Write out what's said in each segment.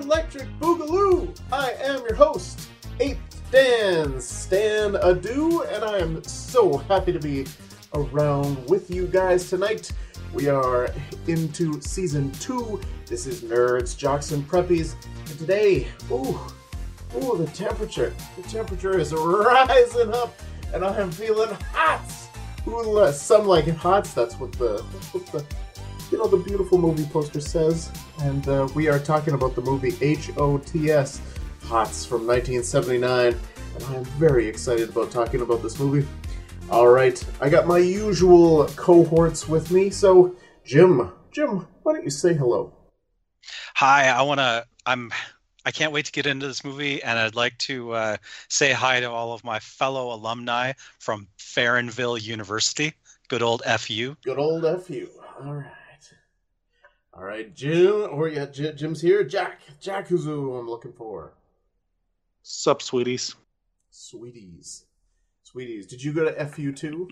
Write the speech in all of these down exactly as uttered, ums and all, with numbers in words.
Electric Boogaloo! I am your host, Eighth Dan, Stan Adu, and I am so happy to be around with you guys tonight. We are into season two. This is Nerds, Jocks, and Preppies, and today, ooh, ooh, the temperature, the temperature is rising up, and I am feeling hot. Ooh, some like it hot. That's what the, that's what the, you know, the beautiful movie poster says. And uh, we are talking about the movie H O T S, Hots from nineteen seventy-nine. And I am very excited about talking about this movie. All right, I got my usual cohorts with me. So, Jim, Jim, why don't you say hello? Hi, I want to, I'm, I can't wait to get into this movie, and I'd like to uh, say hi to all of my fellow alumni from Farronville University. Good old F U. Good old F U. All right. All right, Jim, or yeah, J- Jim's here. Jack, Jack who's who I'm looking for. Sup, sweeties. Sweeties. Sweeties. Did you go to F U too?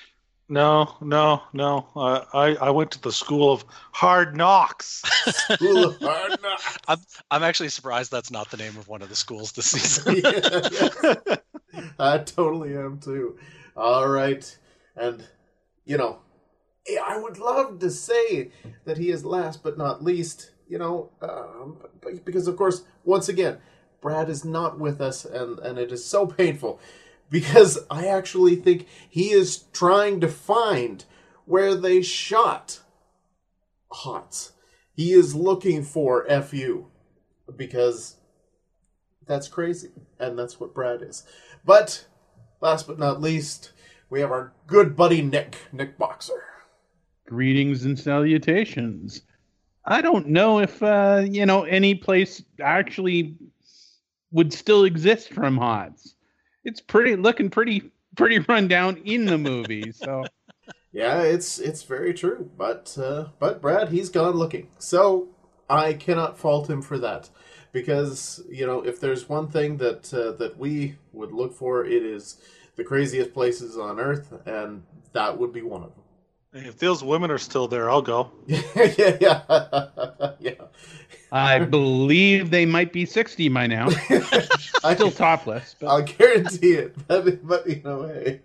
No, no, no. Uh, I, I went to the School of Hard Knocks. School of Hard Knocks. I'm, I'm actually surprised that's not the name of one of the schools this season. yeah, yeah. I totally am too. All right. And, you know, I would love to say that he is last but not least, you know, um, because, of course, once again, Brad is not with us, and, and it is so painful. Because I actually think he is trying to find where they shot Hots. He is looking for F U. Because that's crazy. And that's what Brad is. But, last but not least, we have our good buddy Nick. Nick Boxer. Greetings and salutations. I don't know if, uh, you know, any place actually would still exist from Hots. It's pretty looking pretty pretty run down in the movie. So yeah, it's it's very true. But uh, but Brad, he's gone looking. So I cannot fault him for that, because you know if there's one thing that uh, that we would look for, it is the craziest places on Earth, and that would be one of them. If those women are still there, I'll go. yeah, yeah, yeah. I believe they might be sixty by now. Still topless. But... I'll guarantee it. But, but you know, hey.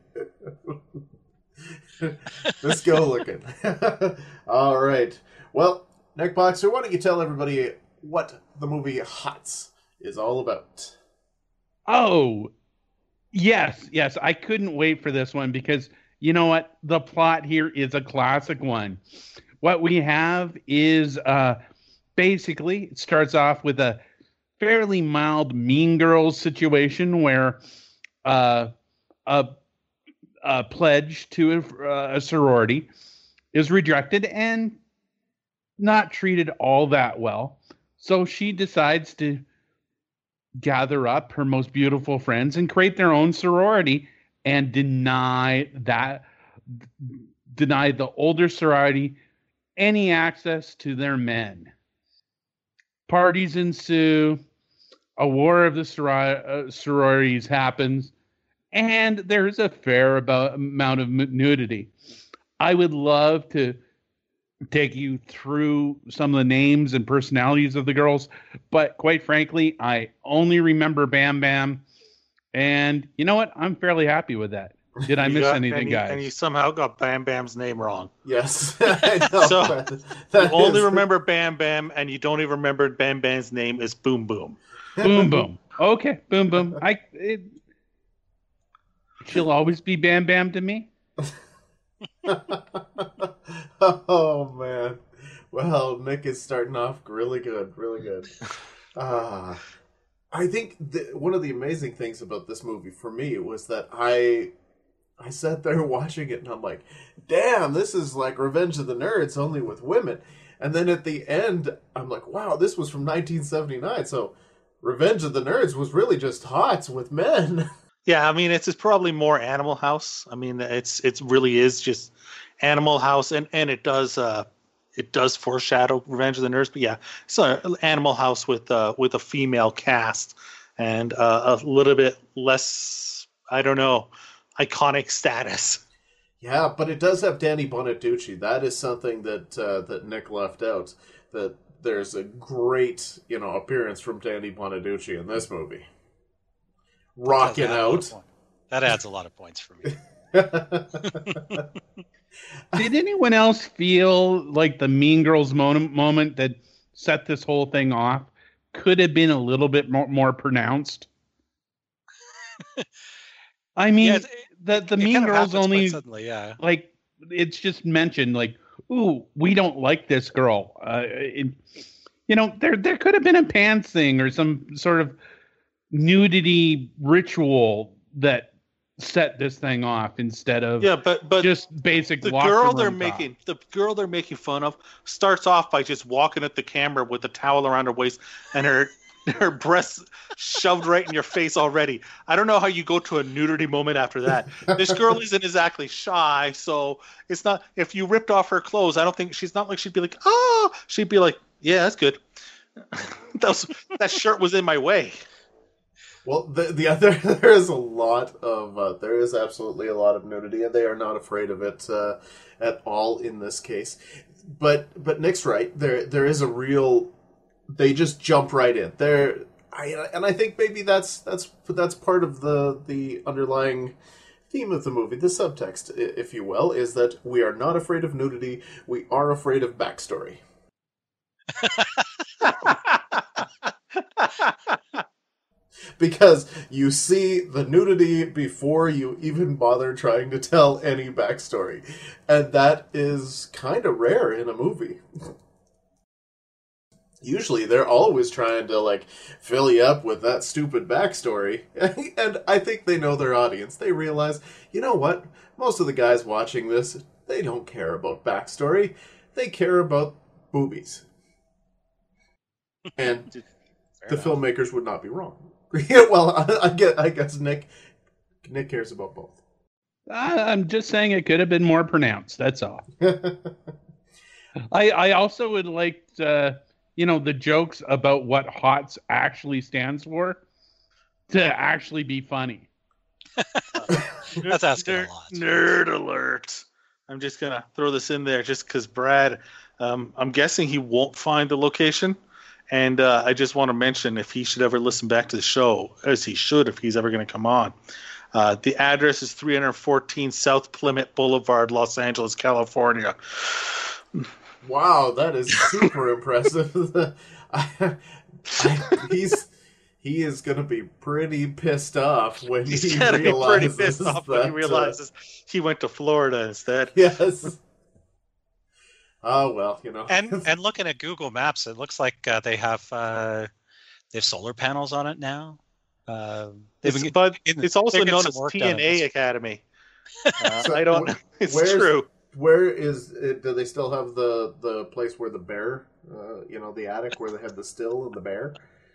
Let's go looking. All right. Well, Nick Boxer, why don't you tell everybody what the movie Hots is all about? Oh, yes, yes. I couldn't wait for this one because, you know what? The plot here is a classic one. What we have is... uh. Basically, it starts off with a fairly mild Mean Girls situation where uh, a, a pledge to a, a sorority is rejected and not treated all that well. So she decides to gather up her most beautiful friends and create their own sorority and deny that, deny the older sorority any access to their men. Parties ensue, a war of the soror- uh, sororities happens, and there's a fair about, amount of nudity. I would love to take you through some of the names and personalities of the girls, but quite frankly, I only remember Bam Bam, and you know what? I'm fairly happy with that. Did I miss got, anything, and you, guys? And you somehow got Bam Bam's name wrong. Yes. I know. So that, that you only is... remember Bam Bam, and you don't even remember Bam Bam's name is Boom Boom. Boom Boom. Okay, Boom Boom. I. It, she'll always be Bam Bam to me. Oh man. Well, Nick is starting off really good, really good. Uh, I think the, one of the amazing things about this movie for me was that I I sat there watching it and I'm like, damn, this is like Revenge of the Nerds only with women. And then at the end, I'm like, wow, this was from nineteen seventy-nine. So Revenge of the Nerds was really just Hots with men. Yeah, I mean, it's, it's probably more Animal House. I mean, it's it's really is just Animal House, and, and it does uh it does foreshadow Revenge of the Nerds. But yeah, it's an Animal House with uh with a female cast and uh, a little bit less, I don't know, iconic status. Yeah, but it does have Danny Bonaducci. That is something that uh, that Nick left out. That there's a great, you know, appearance from Danny Bonaducci in this movie. Rocking out. That adds a lot of points for me. Did anyone else feel like the Mean Girls moment, moment that set this whole thing off could have been a little bit more, more pronounced? I mean, yeah, it, the the Mean Girls only suddenly, yeah. like it's just mentioned like, ooh, we don't like this girl. Uh, it, you know, there there could have been a pants thing or some sort of nudity ritual that set this thing off instead of yeah, but but just basic. The girl they're making the girl they're making fun of starts off by just walking at the camera with a towel around her waist and her her breasts shoved right in your face already. I don't know how you go to a nudity moment after that. This girl isn't exactly shy, so it's not. If you ripped off her clothes, I don't think she's not like she'd be like, oh, she'd be like, yeah, that's good. that was that shirt was in my way. Well, the the other there is a lot of uh, there is absolutely a lot of nudity, and they are not afraid of it uh, at all in this case. But but Nick's right. There there is a real. They just jump right in there, I, and I think maybe that's that's that's part of the the underlying theme of the movie, the subtext, if you will, is that we are not afraid of nudity. We are afraid of backstory. Because you see the nudity before you even bother trying to tell any backstory. And that is kind of rare in a movie. Usually they're always trying to, like, fill you up with that stupid backstory. And I think they know their audience. They realize, you know what? Most of the guys watching this, they don't care about backstory. They care about boobies. And the enough. Filmmakers would not be wrong. Yeah, well, I, I, get, I guess Nick Nick cares about both. I'm just saying it could have been more pronounced. That's all. I I also would like to, you know, the jokes about what HOTS actually stands for to actually be funny. That's asking nerd, a lot. Nerd alert. I'm just going to throw this in there just because Brad, um, I'm guessing he won't find the location. And uh, I just want to mention, if he should ever listen back to the show, as he should if he's ever going to come on, uh, the address is three fourteen South Plymouth Boulevard, Los Angeles, California. Wow, that is super impressive. I, I, he's he is going to be pretty pissed off when he's he gonna realizes be pretty pissed off that, when he realizes uh, he went to Florida instead. Yes. Oh well, you know. And and looking at Google Maps, it looks like uh, they have uh, they have solar panels on it now. Uh, it's, been, but in, it's also known as T N A Academy. Uh, so I don't know. It's where's, true. Where is it? Do they still have the, the place where the bear, uh, you know, the attic where they had the still and the bear?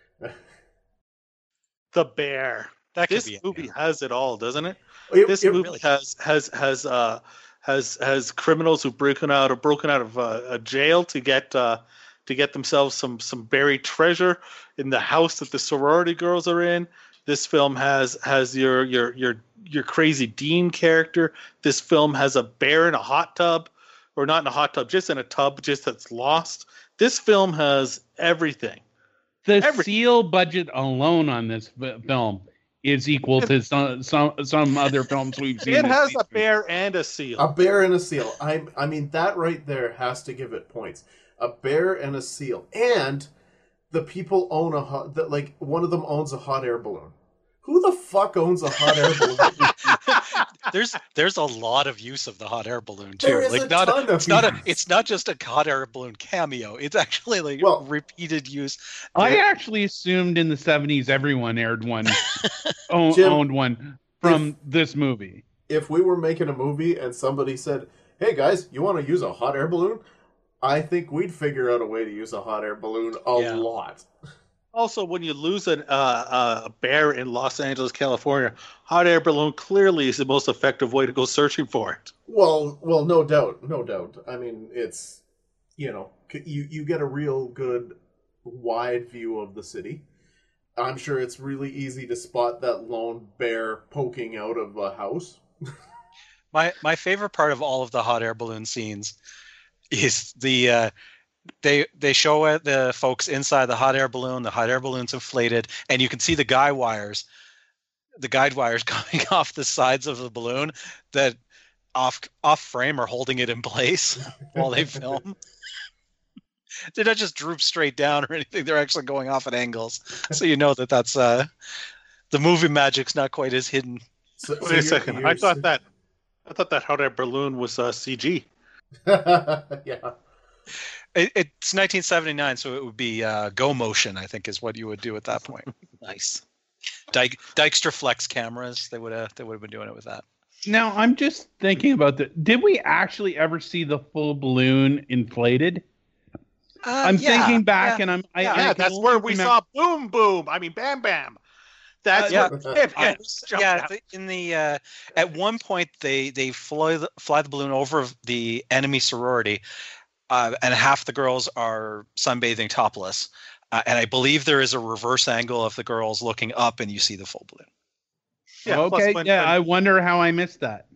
The bear. That this be movie has it all, doesn't it? it this it movie really has has has uh has has criminals who've broken out or broken out of uh, a jail to get uh, to get themselves some some buried treasure in the house that the sorority girls are in. This film has has your your your your crazy Dean character. This film has a bear in a hot tub, or not in a hot tub, just in a tub, just that's lost. This film has everything. The everything. Seal budget alone on this f- film is equal to some some some other films we've seen. It has a bear and a seal. A bear and a seal. I I mean that right there has to give it points. A bear and a seal, and the people own a hot. That like one of them owns a hot air balloon. Who the fuck owns a hot air balloon? there's there's a lot of use of the hot air balloon too. There is like a not ton a, of it's not a use. it's not just a hot air balloon cameo. It's actually like Well, repeated use. I There- actually assumed in the seventies everyone aired one, own, Jim, owned one from this movie. If we were making a movie and somebody said, "Hey guys, you want to use a hot air balloon?" I think we'd figure out a way to use a hot air balloon a Yeah. lot. Also, when you lose an, uh, a bear in Los Angeles, California, hot air balloon clearly is the most effective way to go searching for it. Well, well, no doubt, no doubt. I mean, it's, you know, c- you you get a real good wide view of the city. I'm sure it's really easy to spot that lone bear poking out of a house. My my favorite part of all of the hot air balloon scenes is the uh, they they show it, the folks inside the hot air balloon. The hot air balloon's inflated, and you can see the guy wires, the guide wires coming off the sides of the balloon that off off frame are holding it in place while they film. They don't just droop straight down or anything. They're actually going off at angles, so you know that that's uh, the movie magic's not quite as hidden. So, Wait a second. I thought that I thought that hot air balloon was uh, C G. Yeah. It, it's nineteen seventy-nine, so it would be uh, go motion, I think, is what you would do at that point. Nice. Dyke, Dykstra Flex cameras, they would have they would have been doing it with that. Now I'm just thinking about the. Did we actually ever see the full balloon inflated? Uh, I'm yeah, thinking back, yeah, and I'm. I, yeah, I Yeah, can that's only where we remember- saw boom, boom. I mean, bam, bam. That's Uh, yeah. what Pip I had was- jumped yeah, out. the- in the uh, at one point they they fly the, fly the balloon over the enemy sorority, uh, and half the girls are sunbathing topless, uh, and I believe there is a reverse angle of the girls looking up, and you see the full balloon. Yeah, plus okay, when- yeah. when- I wonder how I missed that.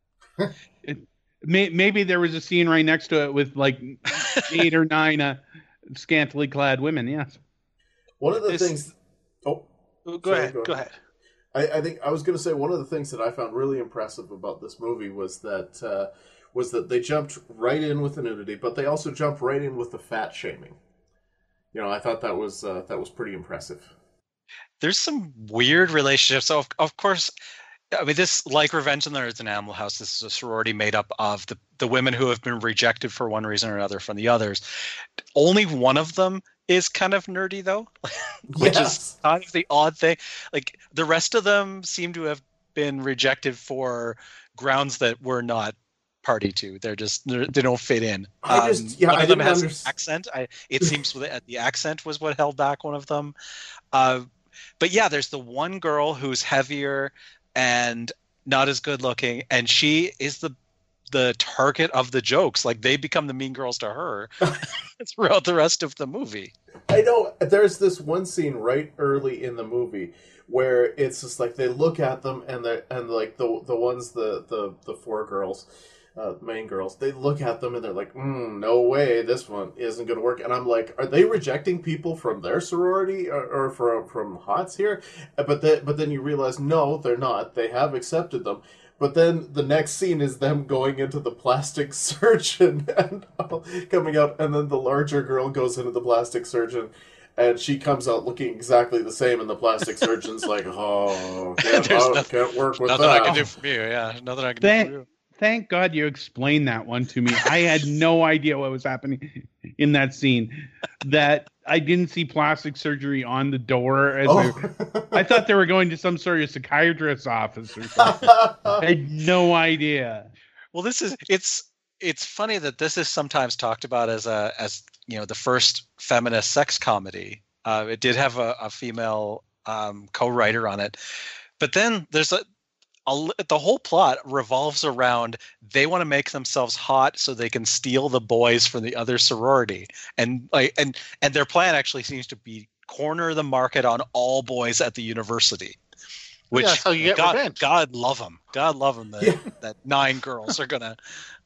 it, may, maybe there was a scene right next to it with like eight or nine uh, scantily clad women. Yes. One of the This- things. Oh, Go Sorry, ahead. go Go ahead. ahead. I, I think I was going to say one of the things that I found really impressive about this movie was that uh, was that they jumped right in with the nudity, but they also jumped right in with the fat shaming. You know, I thought that was uh, that was pretty impressive. There's some weird relationships. So of, of course, I mean, this, like Revenge of the Nerds and Animal House, this is a sorority made up of the, the women who have been rejected for one reason or another from the others. Only one of them is kind of nerdy, though, which Yes. is kind of the odd thing. Like, the rest of them seem to have been rejected for grounds that we're not party to. They're just, they're, they don't fit in. I just- yeah, one I of them didn't has an underst- accent. I, it seems that the accent was what held back one of them. Uh, but yeah, there's the one girl who's heavier and not as good looking, and she is the the target of the jokes. Like, they become the mean girls to her throughout the rest of the movie. I know there's this one scene right early in the movie where it's just like they look at them and they and like the the ones the the the four girls, uh, main girls, they look at them and they're like, mm, no way, this one isn't going to work. And I'm like, are they rejecting people from their sorority or, or from from Hots here? But then but then you realize no, they're not. They have accepted them. But then the next scene is them going into the plastic surgeon and coming out, and then the larger girl goes into the plastic surgeon, and she comes out looking exactly the same, and the plastic surgeon's like, oh, can't, There's oh, nothing- can't work with Nothing that. I can do for you. Yeah, nothing I can Thank, do for you. thank God you explained that one to me. I had no idea what was happening in that scene. That I didn't see plastic surgery on the door. As Oh. I, I thought they were going to some sort of psychiatrist's office or something. I had no idea. Well, this is it's it's funny that this is sometimes talked about as a as you know the first feminist sex comedy. Uh, it did have a, a female um, co-writer on it, but then there's a, a the whole plot revolves around they want to make themselves hot so they can steal the boys from the other sorority, and like and and their plan actually seems to be corner the market on all boys at the university. Which Yeah, that's how you get God, revenge. God love them. God love them that, Yeah. that nine girls are gonna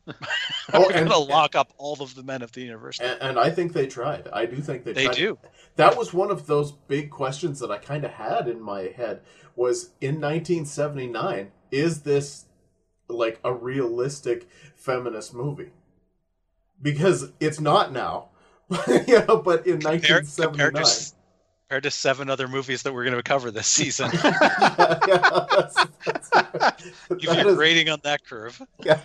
Oh, are and- gonna lock up all of the men at the university. And, and I think they tried. I do think they They tried. do. That was one of those big questions that I kind of had in my head was in nineteen seventy-nine, is this like a realistic feminist movie? Because it's not now. You know, but in Compared, nineteen compared, seventy-nine. to, s- compared to seven other movies that we're going to cover this season. yeah, yeah, that's, that's, Give that your is- rating on that curve. yeah.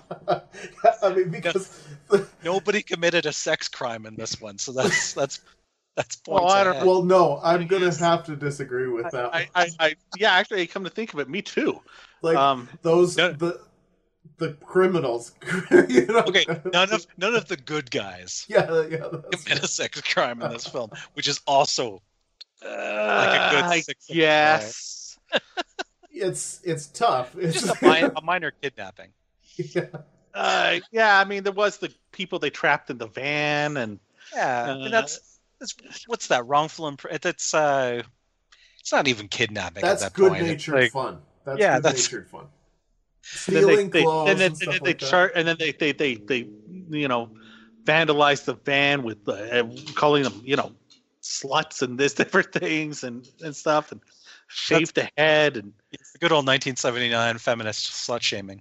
I mean, because Nobody committed a sex crime in this one, so that's that's that's points. Well, I don't- ahead. well, no, I'm I gonna guess- have to disagree with that. I, I, I, yeah, actually, come to think of it, me too. like Um, those no- the the criminals. You know? Okay, none of none of the good guys Yeah, yeah. That's, commit a sex crime in this film, which is also like a good I six of guess. it's it's tough. It's just a, mi- a minor kidnapping. yeah. Uh, yeah, I mean, there was the people they trapped in the van, and Yeah, Uh, and that's that's what's that wrongful imp- That's uh, it's not even kidnapping That's at that good point. It's natured like- fun. That's Yeah, good that's- natured fun. and then Stealing they, they, clothes and then, and and stuff then they like that. chart, and then they, they, they, they, you know, vandalized the van with uh, calling them, you know, sluts and this different things and, and stuff, and shaved That's, the head. And it's the good old nineteen seventy-nine feminist slut shaming.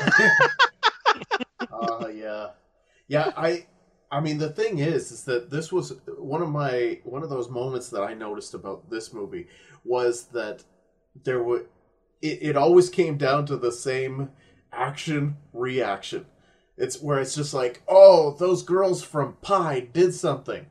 uh, yeah. Yeah, I I mean the thing is is that this was one of my one of those moments that I noticed about this movie was that there were it, it always came down to the same action reaction. It's where it's just like, oh, those girls from Pi did something.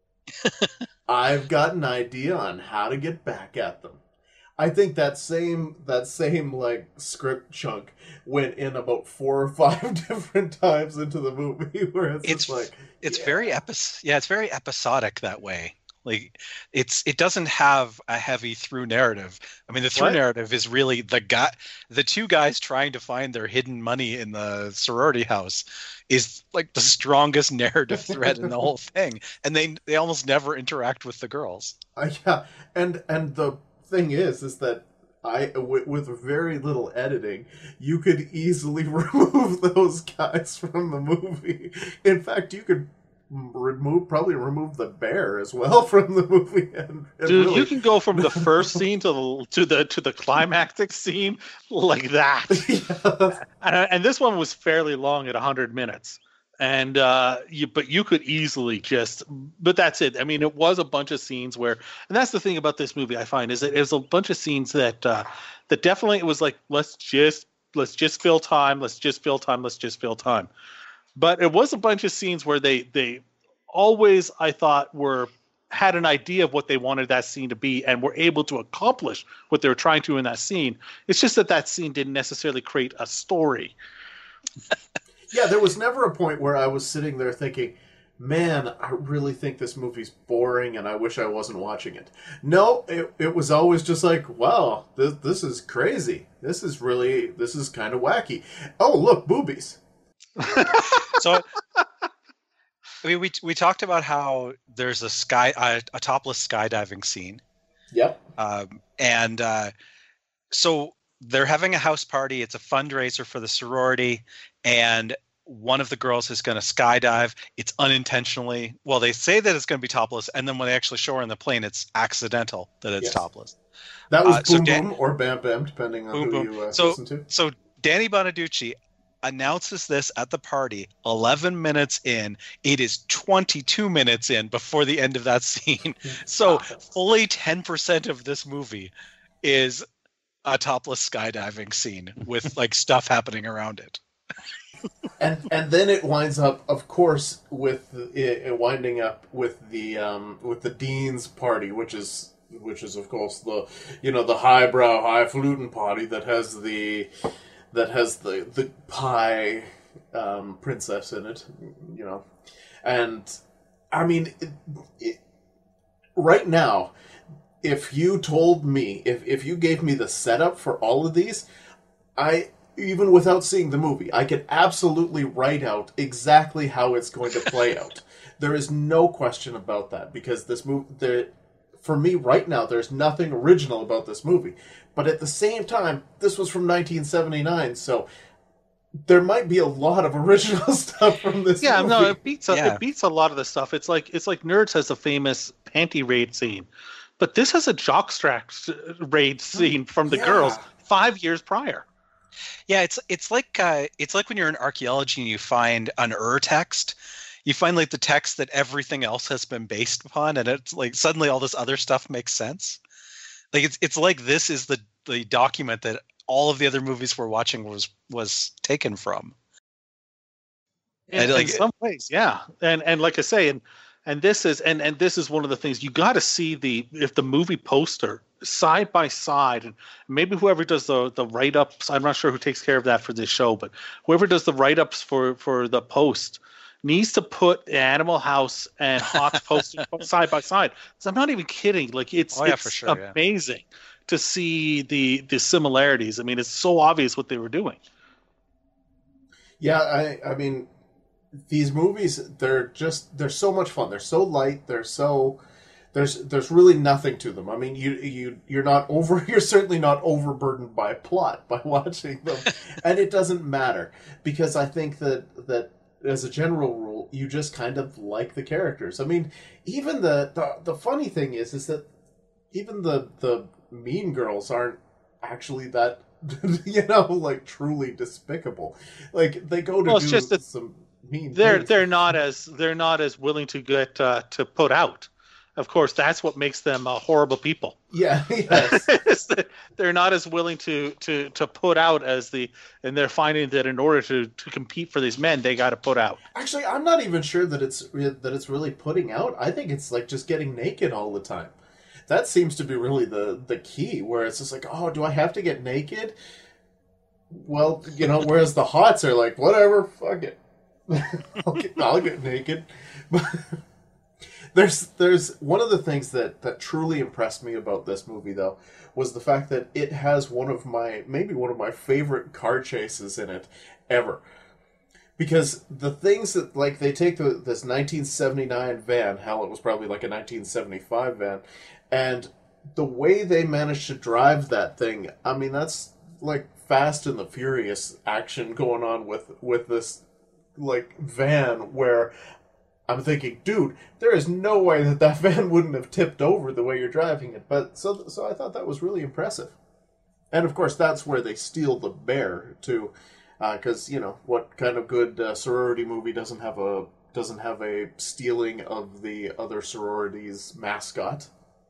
I've got an idea on how to get back at them. I think that same that same like script chunk went in about four or five different times into the movie, where it's, it's just like it's yeah. very epi- yeah, it's very episodic that way. Like it's it doesn't have a heavy through narrative. I mean, the through what? narrative is really the guy, the two guys trying to find their hidden money in the sorority house is like the strongest narrative thread in the whole thing, and they they almost never interact with the girls. Uh, yeah, and and the thing is, is that I w- with very little editing, you could easily remove those guys from the movie. In fact, you could remove probably remove the bear as well from the movie. And, and Dude, really... you can go from the first scene to the to the to the climactic scene like that. Yeah. And, and this one was fairly long at one hundred minutes. And uh, you, but you could easily just, but that's it. I mean, it was a bunch of scenes where, and that's the thing about this movie I find is that it was a bunch of scenes that, uh, that definitely it was like, let's just, let's just fill time, let's just fill time, let's just fill time. But it was a bunch of scenes where they, they always, I thought, were had an idea of what they wanted that scene to be and were able to accomplish what they were trying to in that scene. It's just that that scene didn't necessarily create a story. Yeah, there was never a point where I was sitting there thinking, man, I really think this movie's boring and I wish I wasn't watching it. No, it it was always just like, wow, this, this is crazy. This is really, this is kind of wacky. Oh, look, boobies. So, I mean, we we talked about how there's a sky, a, a topless skydiving scene. Yep. Um, and uh, so they're having a house party. It's a fundraiser for the sorority. And one of the girls is going to skydive. It's unintentionally. Well, they say that it's going to be topless, and then when they actually show her in the plane, it's accidental that it's yes. topless. That was uh, Boom so Dan- Boom or Bam Bam, depending on boom, who boom. you uh, so, listen to. So Danny Bonaducci announces this at the party eleven minutes in. It is twenty-two minutes in before the end of that scene. So fully ten percent of this movie is a topless skydiving scene with like stuff happening around it. and and then it winds up, of course, with it, it winding up with the um, with the dean's party, which is which is of course the you know the highbrow, highfalutin party that has the that has the the pie um, princess in it, you know, and I mean, it, it, right now, if you told me, if if you gave me the setup for all of these, I. Even without seeing the movie, I could absolutely write out exactly how it's going to play out. There is no question about that, because this movie, there, for me right now, there's nothing original about this movie. But at the same time, this was from nineteen seventy-nine, so there might be a lot of original stuff from this yeah, movie. Yeah, no, it beats a, yeah. it beats a lot of the stuff. It's like it's like Nerds has a famous panty raid scene, but this has a jockstrap raid scene from the yeah. girls five years prior. Yeah, it's it's like uh, it's like when you're in archaeology and you find an Ur text, you find like the text that everything else has been based upon, and it's like suddenly all this other stuff makes sense. Like it's it's like this is the, the document that all of the other movies we're watching was was taken from. In, and, like, in some ways, yeah, and and like I say, and and this is and and this is one of the things you got to see the if the movie poster side by side, and maybe whoever does the the write ups, I'm not sure who takes care of that for this show, but whoever does the write ups for for the post needs to put Animal House and Hawk's poster side by side. So I'm not even kidding. Like it's oh, yeah, it's for sure, amazing yeah. to see the the similarities. I mean, it's so obvious what they were doing. Yeah, I I mean, these movies, they're just they're so much fun. They're so light. They're so There's there's really nothing to them. I mean, you you you're not over. You're certainly not overburdened by plot by watching them, and it doesn't matter, because I think that that as a general rule, you just kind of like the characters. I mean, even the the, the funny thing is is that even the the mean girls aren't actually that, you know, like truly despicable. Like they go to Well, it's do just that some mean they're things. they're not as they're not as willing to get uh, to put out. Of course, that's what makes them uh, horrible people. Yeah, yes. Is that they're not as willing to, to, to put out as the, and they're finding that in order to, to compete for these men, they got to put out. Actually, I'm not even sure that it's that it's really putting out. I think it's like just getting naked all the time. That seems to be really the the key. Where it's just like, oh, do I have to get naked? Well, you know, whereas the hots are like, whatever, fuck it, I'll, get, I'll get naked. There's there's one of the things that, that truly impressed me about this movie, though, was the fact that it has one of my, maybe one of my favorite car chases in it ever. Because the things that, like, they take the, this nineteen seventy-nine van, hell, it was probably like a nineteen seventy-five van, and the way they managed to drive that thing, I mean, that's like Fast and the Furious action going on with, with this, like, van where I'm thinking, dude, there is no way that that van wouldn't have tipped over the way you're driving it. But so, so I thought that was really impressive. And of course, that's where they steal the bear too, because uh, you know what kind of good uh, sorority movie doesn't have a doesn't have a stealing of the other sorority's mascot?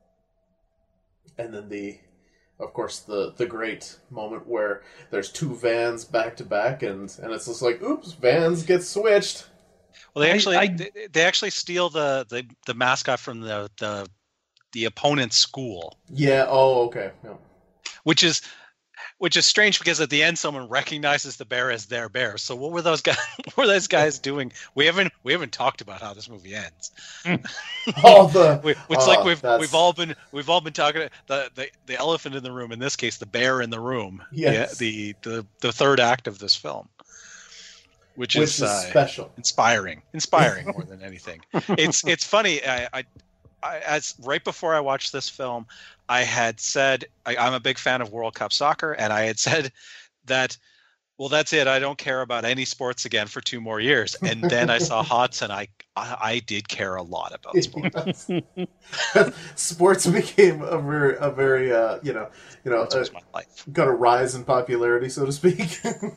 And then the, of course, the the great moment where there's two vans back to back, and and it's just like, oops, vans get switched. Well, they I- actually I- they, they actually steal the, the, the mascot from the, the the opponent's school, Yeah. Oh, okay. Yeah. which is which is strange because at the end someone recognizes the bear as their bear. So what were those guys? What were those guys doing? We haven't we haven't talked about how this movie ends. Oh, the We, it's oh, like we've that's- we've all been we've all been talking the, the the elephant in the room. In this case, the bear in the room. Yes. The the the, the third act of this film, which, which is, is uh, special. inspiring inspiring more than anything. It's it's funny. I, I, I as right before I watched this film, I had said I, I'm a big fan of World Cup soccer, and I had said that, well, that's it. I don't care about any sports again for two more years. And then I saw Hots, and I I, I did care a lot about sports. Yes. Sports became a very, a very, uh, you know, you know, Sports uh, was my life. got a rise in popularity, so to speak.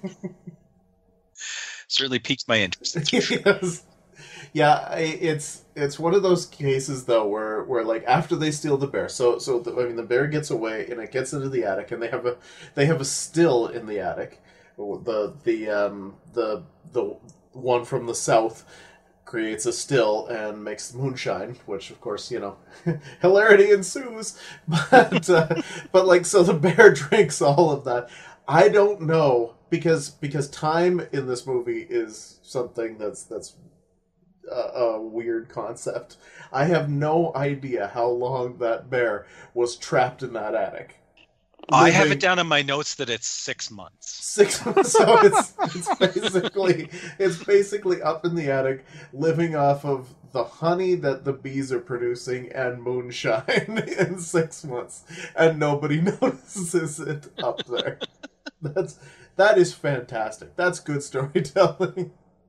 Certainly piqued my interest. That's for sure. Yes. Yeah, I, it's it's one of those cases though where, where like after they steal the bear, so so the, I mean the bear gets away and it gets into the attic, and they have a they have a still in the attic. The the um the the one from the south creates a still and makes moonshine, which of course, you know, hilarity ensues. But uh, but like so the bear drinks all of that. I don't know because because time in this movie is something that's that's a, a weird concept. I have no idea how long that bear was trapped in that attic. I have Living it down in my notes that it's six months. Six months. So it's it's basically it's basically up in the attic, living off of the honey that the bees are producing and moonshine in six months, and nobody notices it up there. That's that is fantastic. That's good storytelling.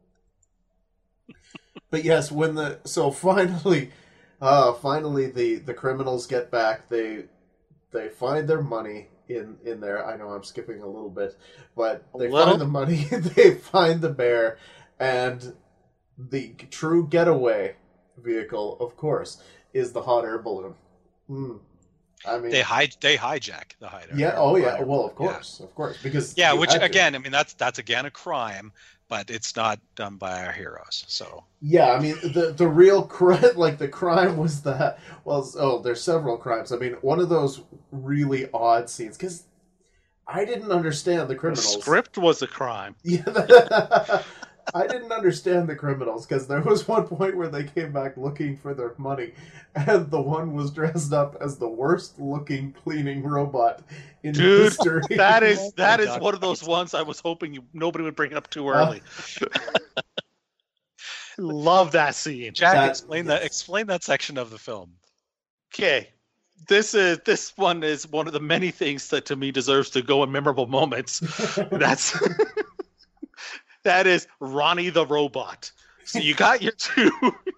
But yes, when the so finally, uh, finally the the criminals get back. They they find their money in in there. I know I'm skipping a little bit, but they little? find the money. They find the bear, and the true getaway vehicle, of course, is the hot air balloon. Hmm. I mean, They hide they hijack the hideout. yeah. Oh yeah. Well, of course, of course, because Yeah, you which had to. again, I mean, that's that's again a crime, but it's not done by our heroes. So Yeah, I mean the the real crime, like the crime was that. Well, oh, there's several crimes. I mean, one of those really odd scenes because I didn't understand the The criminals. script was a crime. Yeah, I didn't understand the criminals because there was one point where they came back looking for their money, and the one was dressed up as the worst looking cleaning robot in Dude, history. That is Oh that my is God. one of those ones I was hoping you, nobody would bring up too Uh, early. Love that scene. Jack, That- explain yes. that explain that section of the film. Okay, this is this one is one of the many things that to me deserves to go in memorable moments. That's that is Ronnie the robot. So you got your two.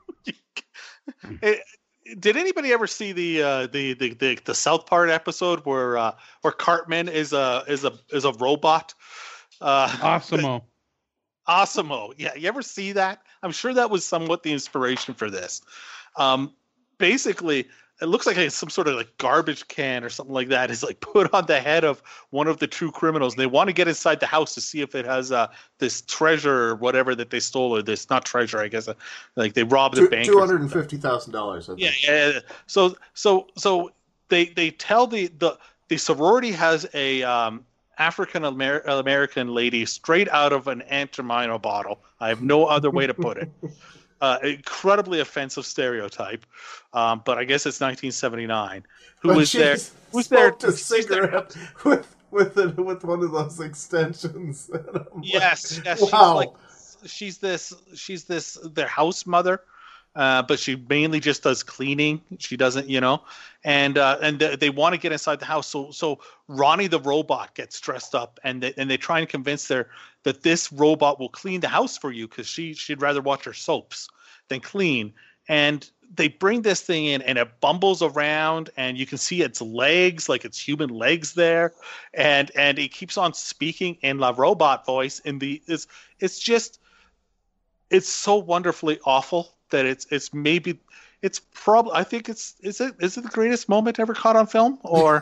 It, did anybody ever see the, uh, the the the the South Park episode where uh, where Cartman is a is a is a robot? Uh, Awesome. Awesome. Yeah, you ever see that? I'm sure that was somewhat the inspiration for this. Um, basically, it looks like a, some sort of like garbage can or something like that is like put on the head of one of the two criminals. They want to get inside the house to see if it has uh, this treasure or whatever that they stole, or this not treasure, I guess. Uh, like they robbed the bank. Two hundred and fifty thousand dollars. Yeah, yeah, yeah. So, so, so they they tell the the the sorority has a um, African Amer- American lady straight out of an Aunt Jemima bottle. I have no other way to put it. Uh, incredibly offensive stereotype, um, but I guess it's nineteen seventy-nine. Who But was she there? Who's there? smoked a cigarette with with it, with one of those extensions. And I'm Yes, like, yes. wow. She's like she's this she's this their house mother, uh, but she mainly just does cleaning. She doesn't, you know, and uh, and they, they want to get inside the house. So so Ronnie the robot gets dressed up, and they, and they try and convince their that this robot will clean the house for you because she she'd rather watch her soaps than clean. And they bring this thing in, and it bumbles around, and you can see its legs, like its human legs there, and and it keeps on speaking in La Robot voice. In the it's it's just it's so wonderfully awful that it's it's maybe it's probably I think it's is it is it the greatest moment ever caught on film or.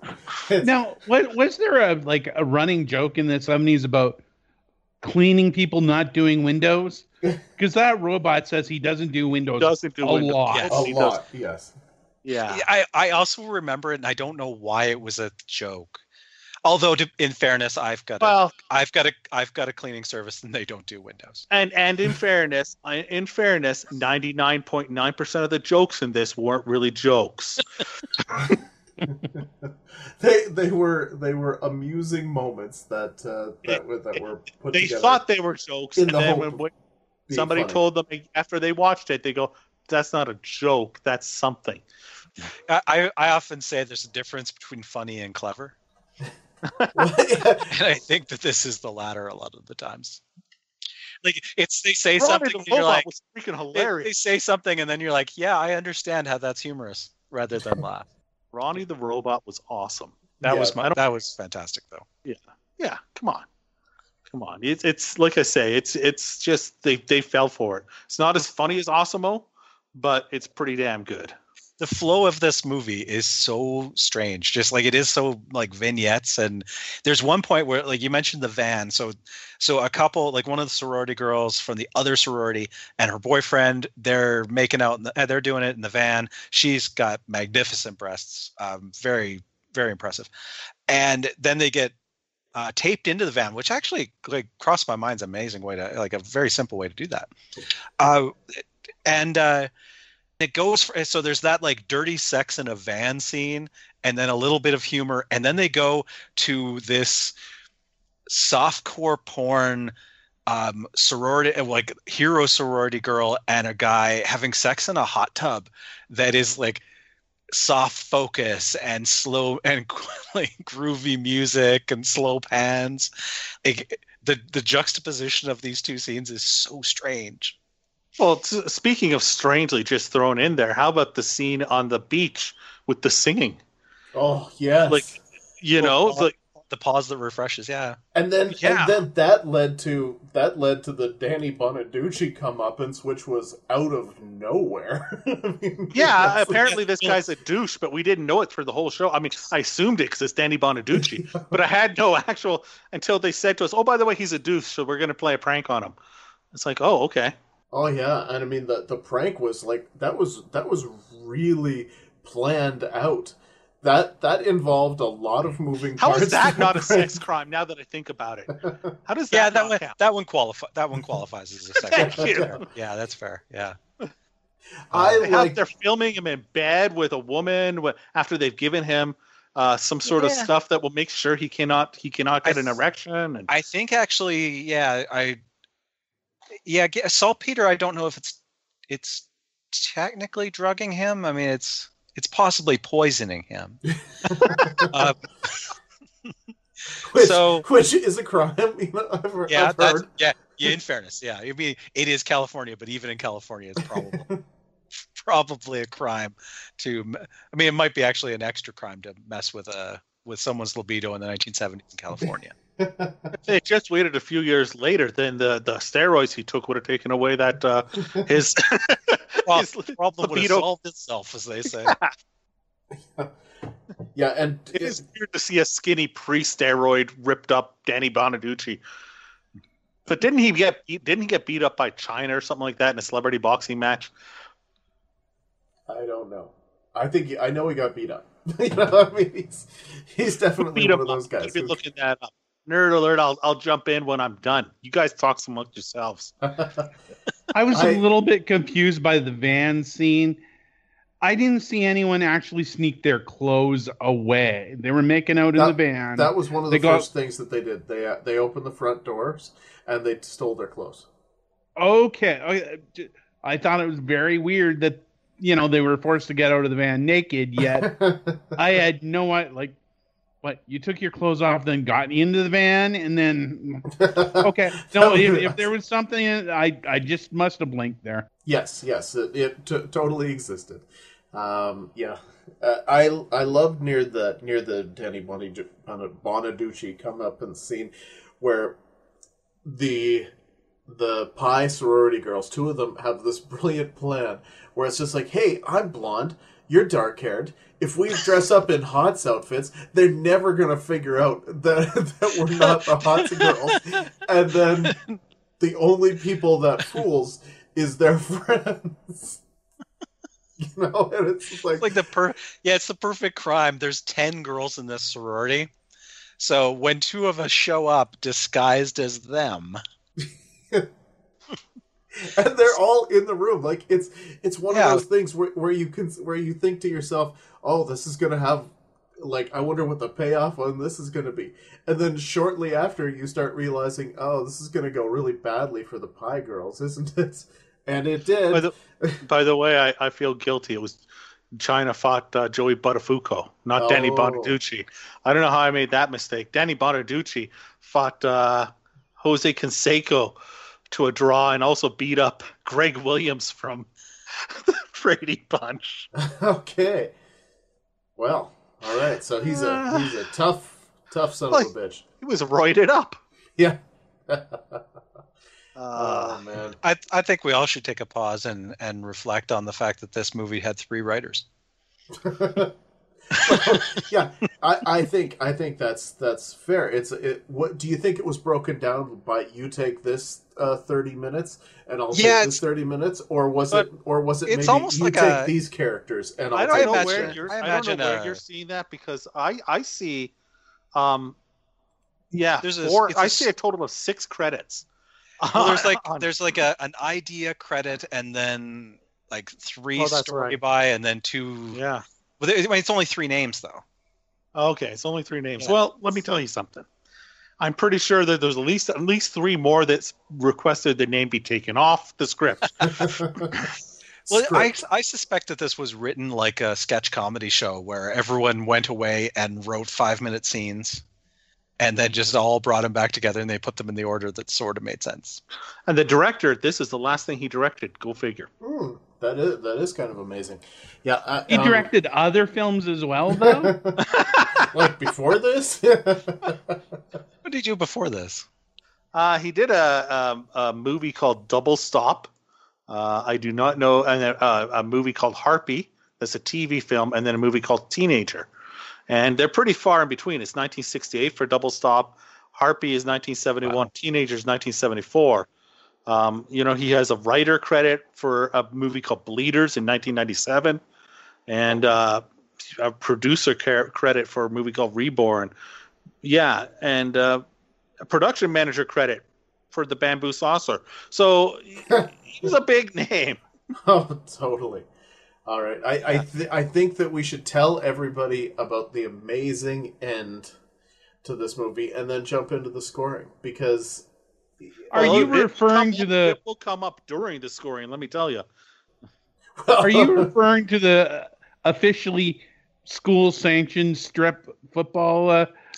Now, what was there a like a running joke in the seventies about cleaning people not doing windows? Because that robot says he doesn't do windows Doesn't do a windows. lot. Yes. A He lot, yes. Yeah. I, I also remember it, and I don't know why it was a joke. Although, to, in fairness, I've got a, Well, I've got a, I've got a cleaning service, and they don't do windows. and and in fairness, I- in fairness, ninety-nine point nine percent of the jokes in this weren't really jokes. they they were they were amusing moments that uh, that were that were put They together. thought they were jokes, in and the then hope when, of when being somebody funny. told them after they watched it, they go, "That's not a joke. That's something." I, I, I often say there's a difference between funny and clever, Yeah. and I think that this is the latter a lot of the times. Like it's they say Ronnie something, the and you're robot like, was freaking they, hilarious. they say something, and then you're like, yeah, I understand how that's humorous, rather than laugh. Ronnie the robot was awesome. That Yeah, was I my, don't- that was fantastic, though. Yeah, come on, come on. It's it's like I say, it's it's just they they fell for it. It's not as funny as Osimo, but it's pretty damn good. The flow of this movie is so strange, just like it is so like vignettes. And there's one point where, like you mentioned, the van. So, so a couple, like one of the sorority girls from the other sorority and her boyfriend, they're making out, in the, they're doing it in the van. She's got magnificent breasts, um, very, very impressive. And then they get uh, taped into the van, which actually like crossed my mind's amazing way to, like a very simple way to do that. Uh, and, uh, it goes for, so there's that like dirty sex in a van scene, and then a little bit of humor, and then they go to this softcore porn um sorority, like hero sorority girl and a guy having sex in a hot tub that is like soft focus and slow and like groovy music and slow pans. Like the the juxtaposition of these two scenes is so strange. Well, t- speaking of strangely just thrown in there, how about the scene on the beach with the singing? Oh yes. Like, you know, Well, like The pause that refreshes, yeah. and then yeah. and then that led to that led to the Danny Bonaducci comeuppance, which was out of nowhere. I mean, yeah, that's- apparently this guy's a douche, but we didn't know it for the whole show. I mean, I assumed it because it's Danny Bonaducci, but I had no actual until they said to us, "Oh, by the way, he's a douche, so we're going to play a prank on him." It's like, oh, okay. Oh yeah, and I mean the the prank was like that was that was really planned out. That that involved a lot of moving How parts. is that not a prank. sex crime? Now that I think about it, how does that Yeah, that not one count? that one qualify that one qualifies as a second. Thank you. Yeah, that's fair. Yeah. I They have, like they're filming him in bed with a woman wh- after they've given him uh, some sort of Yeah. stuff that will make sure he cannot he cannot get I an th- erection. And I think actually, yeah, I yeah, ge- saltpeter, I don't know if it's it's technically drugging him. I mean, it's it's possibly poisoning him. uh, which, So- which is a crime. You know, I've, heard- Yeah, I've that's heard. yeah. Yeah, in fairness, yeah. I mean, it is California, but even in California, it's probably probably a crime to. m- I mean, it might be actually an extra crime to mess with a with someone's libido in the nineteen seventies in California. If they just waited a few years later, then the, the steroids he took would have taken away that uh, his, Well, his the problem would have libido. solved itself, as they say. Yeah, and It is weird to see a skinny pre-steroid ripped up Danny Bonaducci. But didn't he get didn't he get beat up by China or something like that in a celebrity boxing match? I don't know. I think he, I know he got beat up. You know, I mean, he's he's definitely Beat one him of those up. guys. You've been who- looking that up. Nerd alert! I'll I'll jump in when I'm done. You guys talk amongst yourselves. I was I- a little bit confused by the van scene. I didn't see anyone actually sneak their clothes away. They were making out in That- the van. That was one of They the got- first things that they did. They uh, they opened the front doors and they stole their clothes. Okay. Okay. I thought it was very weird that, you know, they were forced to get out of the van naked, yet I had no idea. Like, what? You took your clothes off, then got into the van, and then. Okay. No, if, if there was something, I, I just must have blinked there. Yes, yes, it, it t- totally existed. Um, yeah, uh, I I loved near the near the Danny Bonadu- Bonaducci come up in the scene where the the pie sorority girls, two of them, have this brilliant plan where it's just like, hey, I'm blonde, you're dark haired. If we dress up in Hots outfits, they're never gonna figure out that that we're not the Hots girls, and then the only people that fools is their friends. You know, and it's just like, It's like the per yeah, it's the perfect crime. There's ten girls in this sorority. So when two of us show up disguised as them, and they're all in the room. Like it's it's one Yeah. of those things where, where you can where you think to yourself, oh, this is gonna have, like, I wonder what the payoff on this is gonna be. And then shortly after, you start realizing, oh, this is gonna go really badly for the Pie Girls, isn't it? And it did. By the, by the way, I, I feel guilty. It was China fought uh, Joey Buttafuoco, not Danny Oh. Bonaducci. I don't know how I made that mistake. Danny Bonaducci fought uh, Jose Canseco to a draw and also beat up Greg Williams from the Brady Bunch. Okay. Well, all right. So he's a he's a tough tough son of a bitch. He was roided up. Yeah. Uh, Oh man. I I think we all should take a pause and and reflect on the fact that this movie had three writers. Well, yeah, I, I think I think that's that's fair. It's it. What do you think it was broken down by? You take this uh, thirty minutes, and I'll Yeah, take it's- this thirty minutes, or was but it, or was it it's maybe almost you like take a- these characters and I'll I don't take know this where imagine- you're. I I, don't imagine, know where uh, you're seeing that because I I see, um, yeah, There's a- four. it's a I s- see a total of six credits. Well, there's like on- there's like a an idea credit and then like three Oh, that's story right. by and then two. yeah. Well, I mean, it's only three names though. Okay, it's only three names. Yeah. Well, let me tell you something. I'm pretty sure that there's at least at least three more that's requested their name be taken off the script. Well, I, Script. I suspect that this was written like a sketch comedy show where everyone went away and wrote five minute scenes and then just all brought them back together and they put them in the order that sort of made sense. And the director, this is the last thing he directed. Go figure. Hmm, that is that is kind of amazing. Yeah, I, He um, directed other films as well, though. like before this. What did he do before this? Uh, he did a, um, a movie called Double Stop. Uh, I do not know, and a, uh, a movie called Harpy. That's a T V film, and then a movie called Teenager. And they're pretty far in between. It's nineteen sixty-eight for Double Stop. Harpy is nineteen seventy-one. Wow. Teenager is nineteen seventy-four. Um, you know, he has a writer credit for a movie called Bleeders in nineteen ninety-seven, and uh, a producer car- credit for a movie called Reborn. Yeah, and uh, a production manager credit for The Bamboo Saucer. So he's a big name. Oh, totally. All right. I I, th- I think that we should tell everybody about the amazing end to this movie and then jump into the scoring because Are Well, you it will referring come to up- the? It will come up during the scoring. Let me tell you. Are you referring to the officially school-sanctioned strip football uh,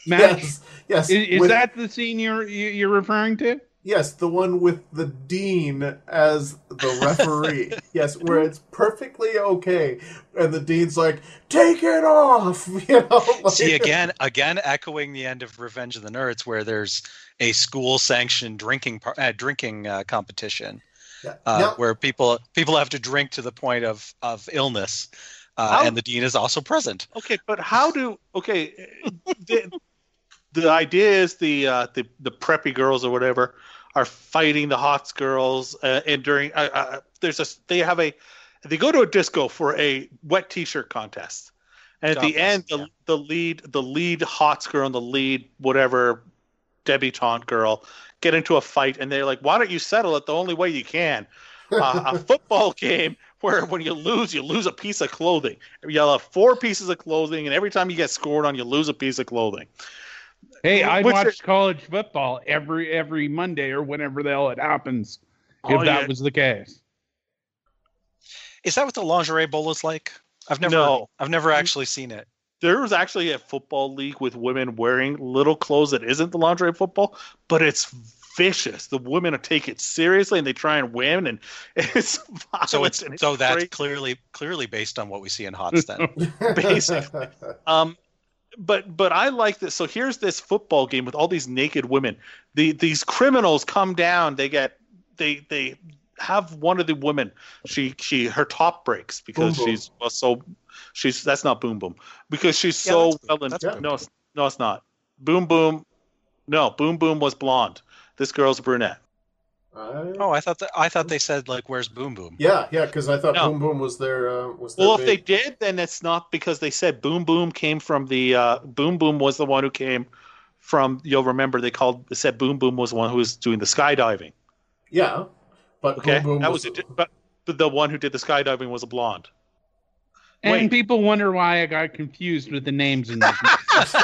match? Yes, yes. Is, is with- that the scene you're you- you're referring to? Yes, the one with the dean as the referee. Yes, where it's perfectly okay, and the dean's like, "Take it off," you know. Like, See, again, again, echoing the end of Revenge of the Nerds, where there's a school-sanctioned drinking par- uh, drinking uh, competition, Yeah. uh, Now- where people people have to drink to the point of of illness, uh, How- and the dean is also present. Okay, but how do okay? The, the idea is the uh, the the preppy girls or whatever are fighting the hots girls, uh, and during uh, uh, there's a they have a they go to a disco for a wet t-shirt contest, and at the Topless, end the yeah. the lead the lead hots girl and the lead whatever debutante girl get into a fight, and they're like, "Why don't you settle it the only way you can?" Uh, a football game where when you lose, you lose a piece of clothing. You'll have four pieces of clothing, and every time you get scored on, you lose a piece of clothing. Hey, I Which watch is- college football every every Monday or whenever the hell it happens. Oh, if that yeah. was the case. Is that what the lingerie bowl is like? I've never, No. I've never actually seen it. There was actually a football league with women wearing little clothes that isn't the lingerie football, but it's vicious. The women take it seriously and they try and win, and it's violent So it's and so that's crazy. clearly clearly based on what we see in Hots. Then basically. Um, but but I like this. So here's this football game with all these naked women. The these criminals come down. They get they they have one of the women. She she her top breaks because Boom Boom. she's well, so she's that's not Boom Boom because she's Yeah, so that's- well. In, that's Boom no, it's, no, it's not. Boom Boom. No, Boom Boom was blonde. This girl's a brunette. I- oh, I thought that I thought they said like, "Where's Boom Boom?" yeah, yeah, because I thought No. Boom Boom was their uh, was their Well, if they big- did, then it's not because they said Boom Boom came from the uh, Boom Boom was the one who came from. You'll remember they called they said Boom Boom was the one who was doing the skydiving. yeah, but Okay, Boom Boom that was, was it. But, but the one who did the skydiving was a blonde. And Wait. people wonder why I got confused with the names in this.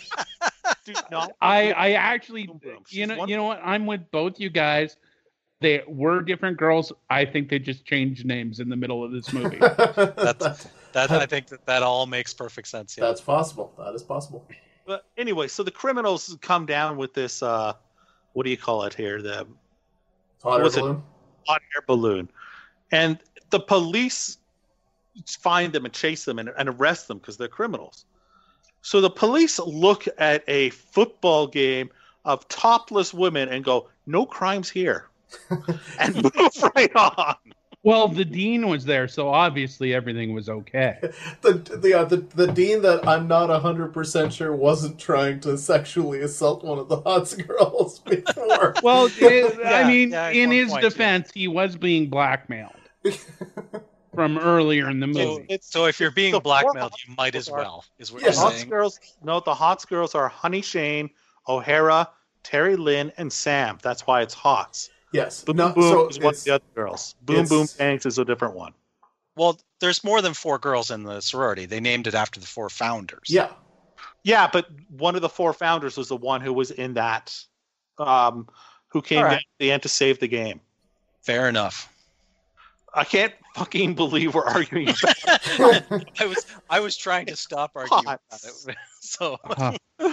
Dude, no, I I actually, Boom Boom. you She's know, one- you know what? I'm with both you guys. They were different girls. I think they just changed names in the middle of this movie. that's That I think that that all makes perfect sense. Yeah. that's possible. That is possible. But anyway, so the criminals come down with this. Uh, what do you call it here? The Hot air Was it- balloon. hot air balloon, and the police find them and chase them and, and arrest them because they're criminals. So the police look at a football game of topless women and go, "No crimes here," and move right on. Well, the dean was there, so obviously everything was okay. The the, uh, the the dean that I'm not a hundred percent sure wasn't trying to sexually assault one of the Hots girls before. Well, it, I Yeah, mean, yeah, at in one his point, yeah. defense, he was being blackmailed from earlier in the So movie. it's So if you're being the four blackmailed, Hots you might as girls are- well. Is what Yeah, the you're Hots saying? girls. No, the Hots girls are Honey Shane, O'Hara, Terry Lynn, and Sam. That's why it's Hots. Yes. Boom No, Boom so is one of it's- the other girls. Boom it's- Boom Banks is a different one. Well, there's more than four girls in the sorority. They named it after the four founders. Yeah. Yeah, but one of the four founders was the one who was in that, um, who came All right. down at the end to save the game. Fair enough. I can't fucking believe we're arguing about I was I was trying to stop arguing about Hots. it. So Uh,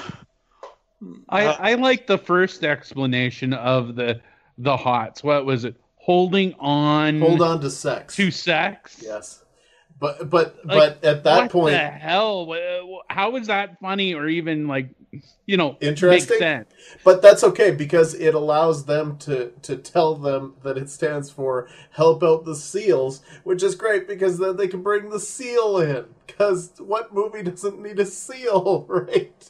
I, Uh, I like the first explanation of the the hots. What was it? Holding on, Hold on to sex. to sex. Yes. But but Like, but at that what point, the hell? Wha- How is that funny or even like, you know, Interesting? make sense? but that's okay because it allows them to to tell them that it stands for help out the seals, which is great because then they can bring the seal in. Because what movie doesn't need a seal, right?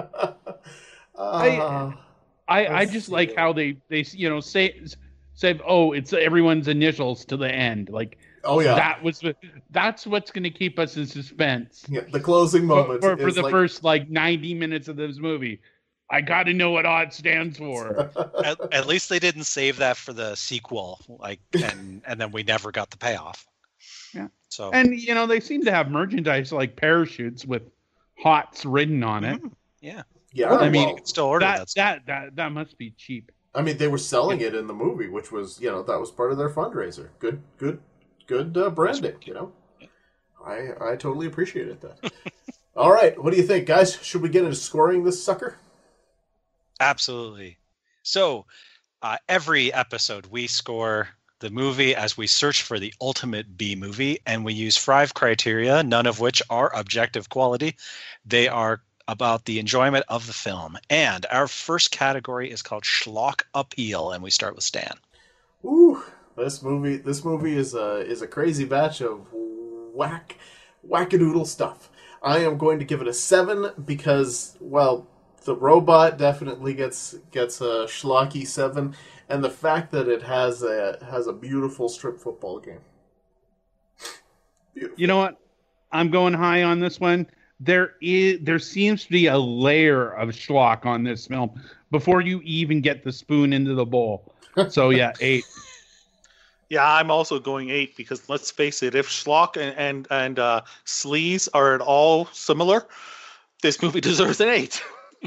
Uh, I, I Let's just see. like how they they you know say say oh it's everyone's initials to the end like oh yeah. that was the- that's what's going to keep us in suspense Yeah, the closing for, moment for, for is the like, first like ninety minutes of this movie. I got to know what odd stands for. at, at least they didn't save that for the sequel, like, and and then we never got the payoff. Yeah. So And you know they seem to have merchandise like parachutes with hots written on it. Mhm. yeah, yeah. I mean, you well, can still order That, that. stuff. that that that must be cheap. I mean, they were selling it in the movie, which was, you know, that was part of their fundraiser. Good, good, good uh, branding. You know, I I totally appreciated that. All right, what do you think, guys? Should we get into scoring this sucker? Absolutely. So, uh, every episode we score the movie as we search for the ultimate B movie, and we use five criteria, none of which are objective quality. They are about the enjoyment of the film. And our first category is called Schlock Appeal, and we start with Stan. Ooh, this movie this movie is a is a crazy batch of whack wackadoodle stuff. I am going to give it a seven because, well, the robot definitely gets gets a schlocky seven, and the fact that it has a has a beautiful strip football game. Beautiful. You know what? I'm going high on this one. There is there seems to be a layer of schlock on this film before you even get the spoon into the bowl. So yeah, eight. Yeah, I'm also going eight because let's face it, if schlock and and, and uh, sleaze are at all similar, this movie deserves an eight.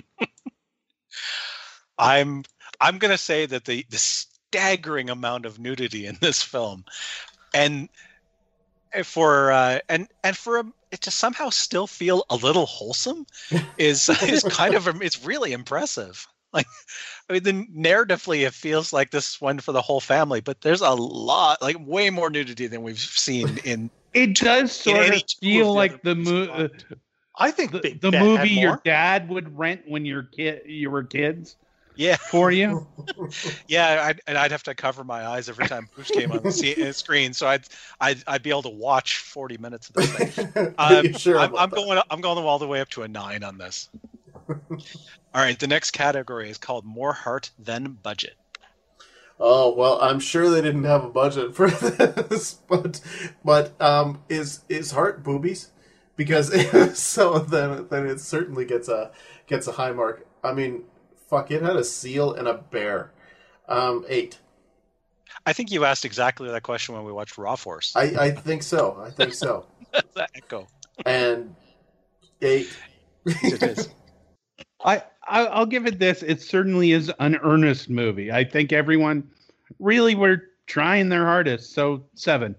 I'm I'm gonna say that the the staggering amount of nudity in this film, and for uh, and and for a, it to somehow still feel a little wholesome, is is kind of it's really impressive. Like, I mean, then narratively it feels like this one for the whole family, but there's a lot, like way more nudity than we've seen in. It does sort of feel like the movie. I think the, Big the Ben movie had your more. dad would rent when you're kid you were kids Yeah, for you. yeah, I'd, and I'd have to cover my eyes every time Bruce came on the scene, screen, so I'd, I'd I'd be able to watch forty minutes of this thing. Are Um, you sure I'm, about I'm that? going I'm going all the way up to a nine on this. All right, the next category is called More Heart Than Budget. Oh well, I'm sure they didn't have a budget for this, but but um, is is heart boobies? Because if so, then then it certainly gets a gets a high mark. I mean, fuck, it had a seal and a bear. Um, eight. I think you asked exactly that question when we watched Raw Force. I, I think so. I think so. That echo. And eight. It is. I, I I'll give it this. It certainly is an earnest movie. I think everyone really were trying their hardest. So seven.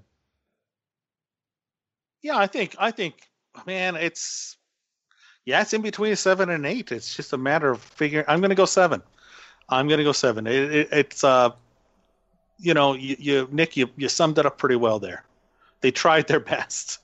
Yeah, I think I think man, it's yeah, it's in between a seven and an eight. It's just a matter of figuring. I'm going to go seven. I'm going to go seven. It, it, it's uh, you know, you, you Nick, you you summed it up pretty well there. They tried their best.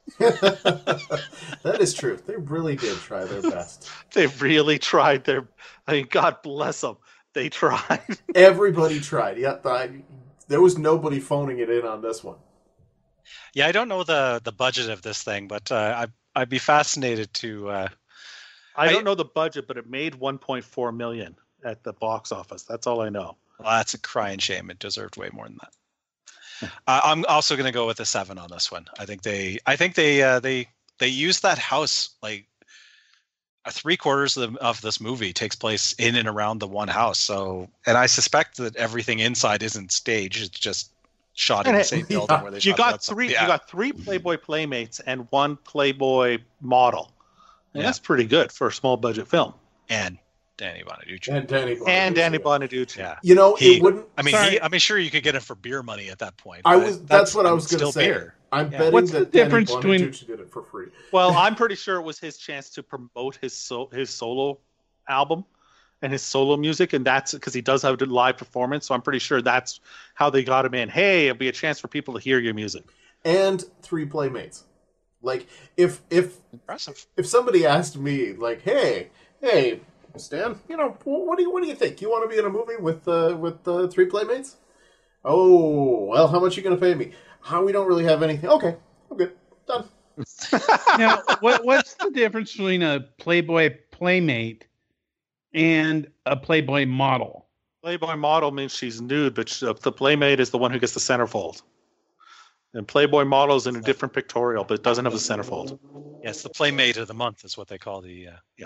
That is true. They really did try their best. They really tried their. I mean, God bless them. They tried. Everybody tried. Yeah, I, there was nobody phoning it in on this one. Yeah, I don't know the the budget of this thing, but uh, I I'd be fascinated to. Uh, I I- don't know the budget, but it made one point four million at the box office. That's all I know. well, that's a crying shame. It deserved way more than that. uh, I'm also going to go with a seven on this one. I think they I think they uh, they they used that house like. Uh, three quarters of, the, of this movie takes place in and around the one house. So, and I suspect that everything inside isn't staged; it's just shot in And the it- same yeah, building where they You shot got that stuff. three. Yeah. You got three Playboy Playmates and one Playboy model. And Yeah. That's pretty good for a small budget film. and Danny Bonaducci. And Danny Bonaducci. And Danny Bonaducci. Yeah, You know, He- it wouldn't. I mean, Sorry. he, I mean, sure you could get it for beer money at that point. I but was. That's, what I was going to still say. beer. I'm Yeah. betting What's the that Danny difference between- Bonaducci did it for free. Well, I'm pretty sure it was his chance to promote his so, his solo album and his solo music, and that's because he does have a live performance. So I'm pretty sure that's how they got him in. Hey, it'll be a chance for people to hear your music. And three playmates. Like if if Impressive. if somebody asked me, like, hey, hey, Stan, you know, wh- what do you what do you think? You want to be in a movie with uh, with uh, three playmates? Oh, well, how much are you going to pay me? How we don't really have anything. Okay, I'm good. Done. Now, what what's the difference between a Playboy Playmate and a Playboy model? Playboy model means she's nude, but she, the Playmate is the one who gets the centerfold. And Playboy model is in a different pictorial, but it doesn't have the centerfold. Yes, the Playmate of the Month is what they call the. Uh,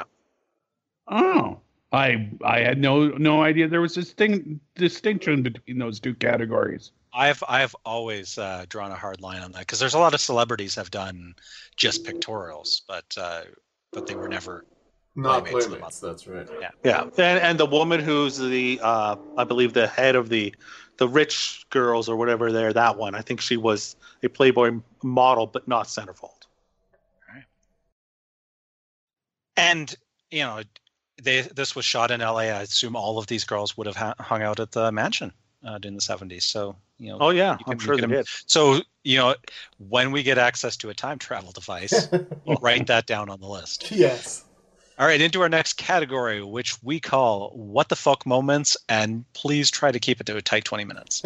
Oh, I I had no no idea there was a distinct, distinction between those two categories. I've I've always uh, drawn a hard line on that because there's a lot of celebrities have done just pictorials, but uh, but they were never. Not Playmates of the playmates. That's right. Yeah. Yeah, and and the woman who's the uh, I believe the head of the the rich girls or whatever they're that one. I think she was a Playboy model, but not centerfold. And you know, they this was shot in L A. I assume all of these girls would have ha- hung out at the mansion uh, in the seventies. So you know, Oh yeah, you I'm can- sure you they can- did. So you know, when we get access to a time travel device, write that down on the list. Yes. All right, into our next category, which we call "What the Fuck Moments," and please try to keep it to a tight twenty minutes.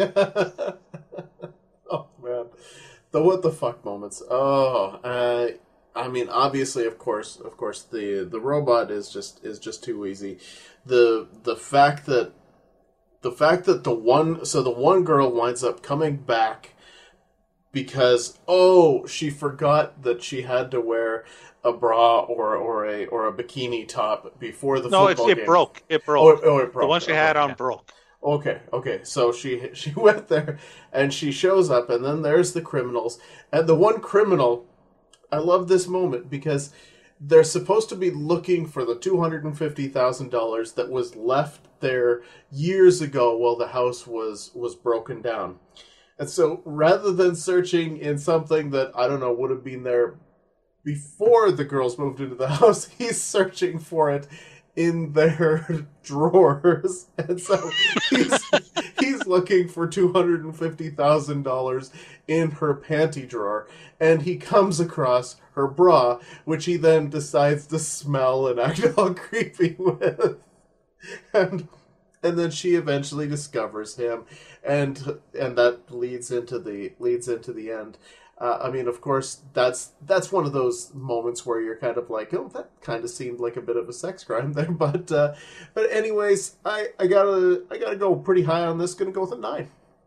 Oh man, the what the fuck moments. Oh, uh, I mean, obviously, of course, of course, the the robot is just is just too easy. The the fact that the fact that the one so the one girl winds up coming back because oh she forgot that she had to wear a bra or or a or a bikini top before the No, it, football it game. broke. It broke. Oh, it, oh, it broke. The one she Okay. had on yeah. broke. Okay, okay. So she she went there and she shows up and then there's the criminals. And the one criminal, I love this moment because they're supposed to be looking for the two hundred fifty thousand dollars that was left there years ago while the house was was broken down. And so rather than searching in something that I don't know would have been there before the girls moved into the house, he's searching for it in their drawers, and so he's he's looking for two hundred and fifty thousand dollars in her panty drawer, and he comes across her bra, which he then decides to smell and act all creepy with, and and then she eventually discovers him, and and that leads into the leads into the end. Uh, I mean, of course, that's that's one of those moments where you're kind of like, oh, that kind of seemed like a bit of a sex crime there. But uh, but anyways, I, I gotta I gotta go pretty high on this. Gonna go with a nine.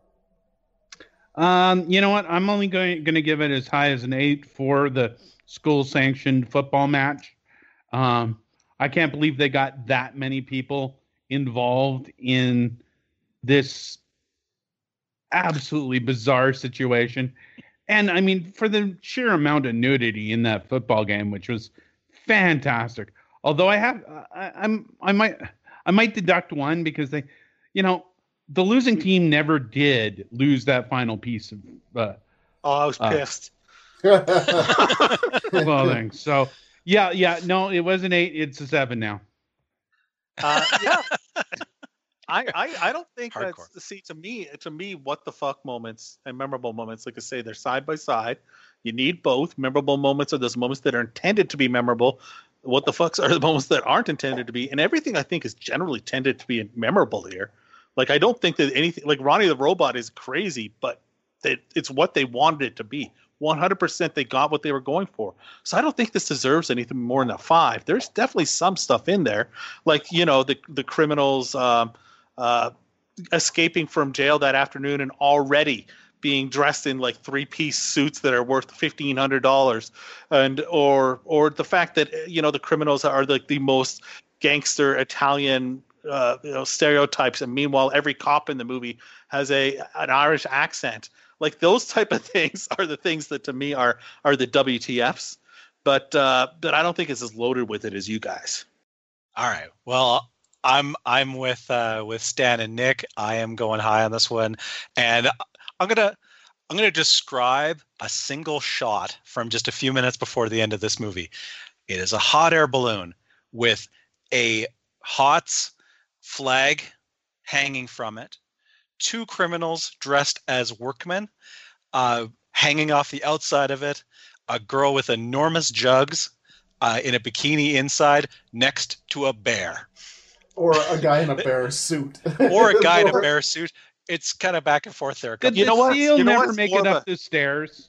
Um, you know what? I'm only going going to give it as high as an eight for the school sanctioned football match. Um, I can't believe they got that many people involved in this absolutely bizarre situation. And I mean, for the sheer amount of nudity in that football game, which was fantastic. Although I have, I, I'm, I might, I might deduct one because they, you know, the losing team never did lose that final piece of uh, Oh, I was Uh, pissed. clothing. So yeah, yeah, no, it was an eight. It's a seven now. Uh, yeah. I, I, I don't think Hardcore. that's see to me to me what the fuck moments and memorable moments, like I say, they're side by side. You need both. Memorable moments are those moments that are intended to be memorable. What the fucks are the moments that aren't intended to be, and everything I think is generally tended to be memorable here. Like I don't think that anything like Ronnie the Robot is crazy, but it, it's what they wanted it to be. one hundred percent they got what they were going for. So I don't think this deserves anything more than a five. There's definitely some stuff in there, like you know the the criminals. Um, Uh, escaping from jail that afternoon and already being dressed in like three-piece suits that are worth fifteen hundred dollars, and or or the fact that you know the criminals are like the most gangster Italian uh, you know stereotypes, and meanwhile every cop in the movie has a an Irish accent. Like those type of things are the things that to me are are the W T Fs, but uh, but I don't think it's as loaded with it as you guys. All right. Well, I'm I'm with uh, with Stan and Nick. I am going high on this one, and I'm gonna I'm gonna describe a single shot from just a few minutes before the end of this movie. It is a hot air balloon with a HOTS flag hanging from it, two criminals dressed as workmen uh, hanging off the outside of it, a girl with enormous jugs uh, in a bikini inside next to a bear. Or a guy in a bear suit. Or a guy in a bear suit. It's kind of back and forth there. a Did couple- You the know what? seal You know never what's make more it of up a- the stairs?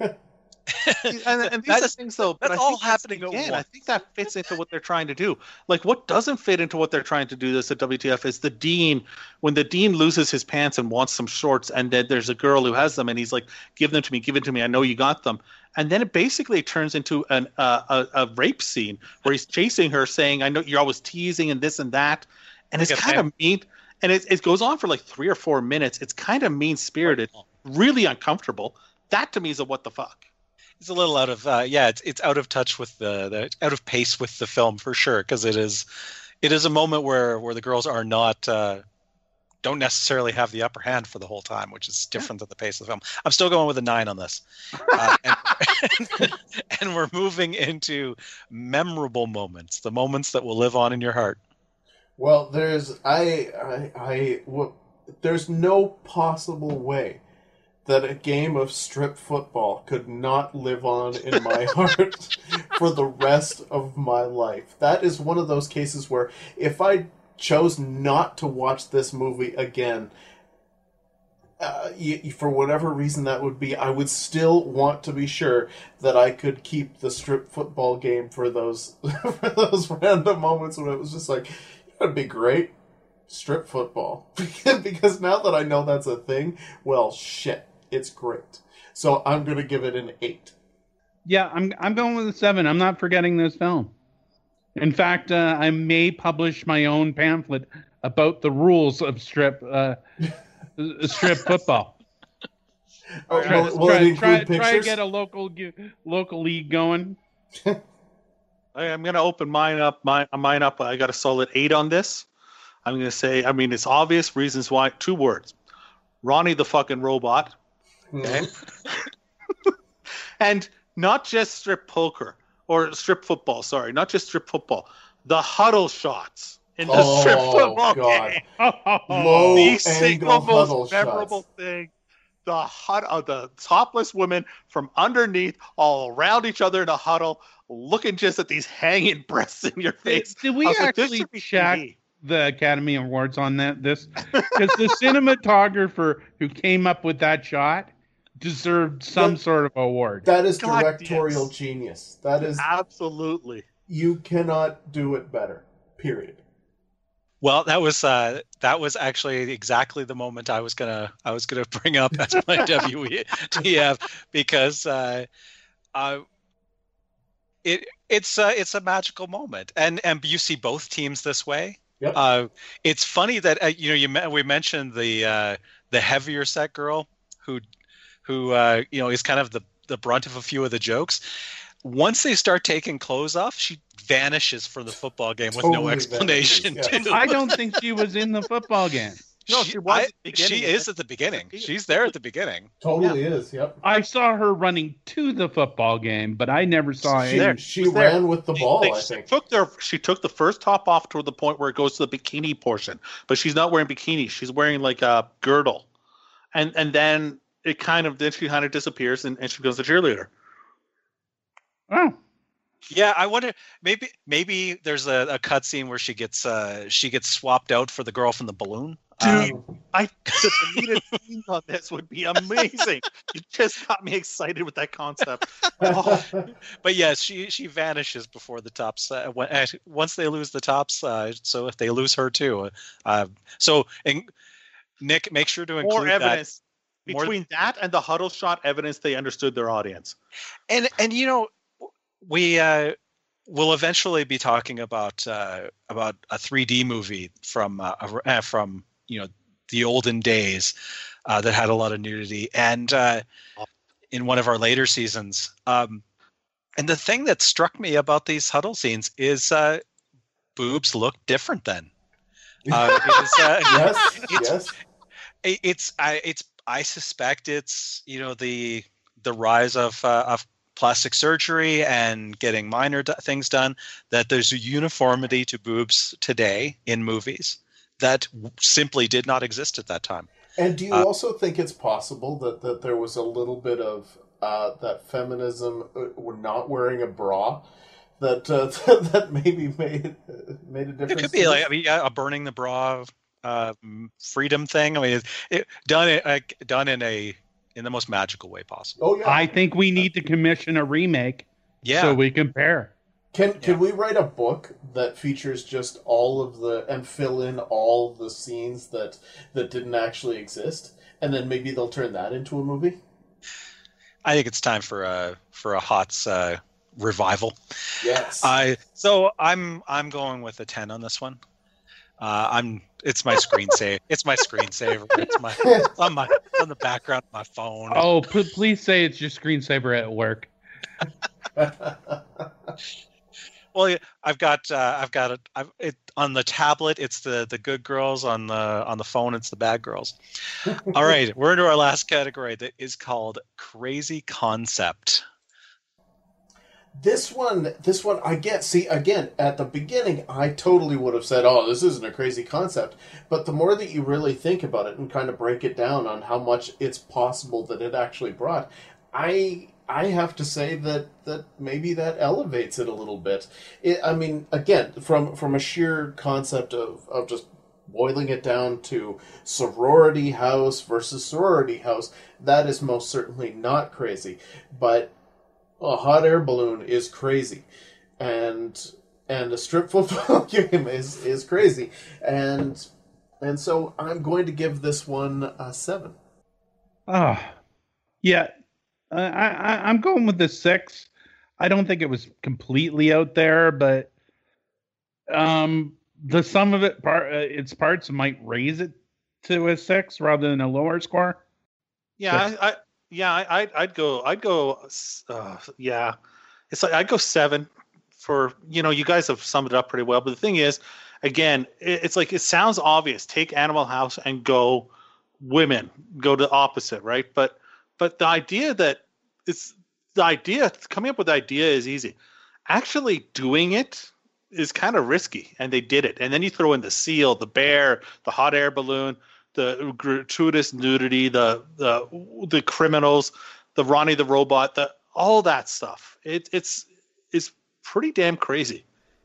and, and these are That's- things though but that's I all think happening at again I once. think that fits into what they're trying to do. Like what doesn't fit into what they're trying to do this at W T F is the dean. When the dean loses his pants and wants some shorts, and then there's a girl who has them and he's like, give them to me, give it to me, I know you got them. And then it basically turns into an uh, a, a rape scene where he's chasing her saying, I know you're always teasing and this and that, and Like it's a kind fan- of mean, and it, it goes on for like three or four minutes. It's kind of mean spirited, really uncomfortable. That to me is a what the fuck. It's a little out of uh, yeah, it's it's out of touch with the, the out of pace with the film for sure, because it is it is a moment where where the girls are not uh, don't necessarily have the upper hand for the whole time, which is different than the pace of the film. I'm still going with a nine on this. Uh, and, and we're moving into memorable moments, the moments that will live on in your heart. Well, there's I I I well, there's no possible way that a game of strip football could not live on in my heart for the rest of my life. That is one of those cases where if I chose not to watch this movie again, uh, y- for whatever reason that would be, I would still want to be sure that I could keep the strip football game for those for those random moments when it was just like, that'd be great. Strip football. Because now that I know that's a thing, well, shit. It's great. So I'm going to give it an eight. Yeah, I'm I'm going with a seven. I'm not forgetting this film. In fact, uh, I may publish my own pamphlet about the rules of strip uh, strip football. Oh, Try, will, will try, it include try, pictures? try to get a local local league going. I, I'm going to open mine up. Mine, mine up. I got a solid eight on this. I'm going to say, I mean, it's obvious reasons why. Two words. Ronnie the fucking robot. Okay. And not just strip poker or strip football, sorry, not just strip football. The huddle shots in the Oh, strip football God. game. Low The angle single huddle most memorable shots. thing. The hud- uh, the topless women from underneath, all around each other in a huddle, looking just at these hanging breasts in your face. Did we I was like, this actually should be check T V. the Academy Awards on that? This because the cinematographer who came up with that shot deserved some That- sort of award. That is God, directorial yes. genius. That is, Absolutely. you cannot do it better. Period. Well, that was uh, that was actually exactly the moment I was gonna I was gonna bring up as my W E T F because uh, uh, it it's uh, it's a magical moment, and and you see both teams this way. Yep. Uh, it's funny that uh, you know you me- we mentioned the uh, the heavier set girl who who uh, you know is kind of the the brunt of a few of the jokes. Once they start taking clothes off, she vanishes from the football game with no Totally explanation. vanishes, too. I don't think she was in the football game. No, she was I- at the beginning she of is it. at the beginning. She's there at the beginning. Totally is, yep. I saw her running to the football game, but I never saw She, it. there. she was there. ran with the They- ball, they I think. Took their, she took the first top off to the point where it goes to the bikini portion, but she's not wearing bikini. She's wearing like a girdle, and and then it kind of then she kind of disappears and, and she becomes a cheerleader. Oh, Yeah, I wonder. Maybe maybe there's a, a cut scene where she gets uh, she gets swapped out for the girl from the balloon. Dude, Um, I the deleted scenes on this would be amazing. You just got me excited with that concept. Oh, but yes, she she vanishes before the tops. Uh, when, uh, once they lose the tops, uh, so if they lose her too. Uh, so and Nick, make sure to include more that. evidence More- between that and the huddle shot evidence they understood their audience. And and you know, we uh, will eventually be talking about uh, about a three D movie from uh, uh, from you know the olden days uh, that had a lot of nudity, and uh, in one of our later seasons. Um, and the thing that struck me about these huddle scenes is uh, boobs look different then. Uh, it is, uh, yes, it's, yes. it- it's I it's I suspect it's you know the the rise of uh, of plastic surgery and getting minor d- things done, that there's a uniformity to boobs today in movies that w- simply did not exist at that time. And do you Uh, also think it's possible that, that there was a little bit of uh, that feminism, uh, we're not wearing a bra, that uh, that maybe made made a difference? It could to be like this? I mean, yeah, a burning the bra uh, m- freedom thing. I mean, it, it, done it, like, done in a in the most magical way possible. Oh yeah. I think we need to commission a remake Yeah, so we compare. Can can we write a book that features just all of the and fill in all the scenes that that didn't actually exist, and then maybe they'll turn that into a movie? I think it's time for a for a Hots uh, revival. Yes. I so I'm I'm going with a ten on this one. Uh, I'm it's my screensaver. It's my screensaver. It's my it's on my it's on the background of my phone. Oh, p- please say it's your screensaver at work. Well, yeah, I've got uh, I've got it. I've, it on the tablet. It's the the good girls. On the on the phone, it's the bad girls. All right, we're into our last category that is called crazy concept. This one, this one, I get. See, again, at the beginning, I totally would have said, "Oh, this isn't a crazy concept." But the more that you really think about it and kind of break it down on how much it's possible that it actually brought, I, I have to say that that maybe that elevates it a little bit. It, I mean, again, from from a sheer concept of of just boiling it down to sorority house versus sorority house, that is most certainly not crazy, but a hot air balloon is crazy, and and a strip football game is is crazy, and and so I'm going to give this one a seven. Oh, yeah, uh, I, I I'm going with the six. I don't think it was completely out there, but um, the sum of it, part uh, its parts might raise it to a six rather than a lower score. Yeah, I, I yeah, I, I'd I'd go I'd go uh, yeah, it's like I'd go seven for you know you guys have summed it up pretty well. But the thing is, again, it, it's like it sounds obvious. Take Animal House and go women, go to the opposite, right? But but the idea that it's the idea coming up with the idea is easy. Actually doing it is kind of risky, and they did it. And then you throw in the seal, the bear, the hot air balloon, the gratuitous nudity, the the the criminals, the Ronnie the robot, the all that stuff. It, it's it's pretty damn crazy.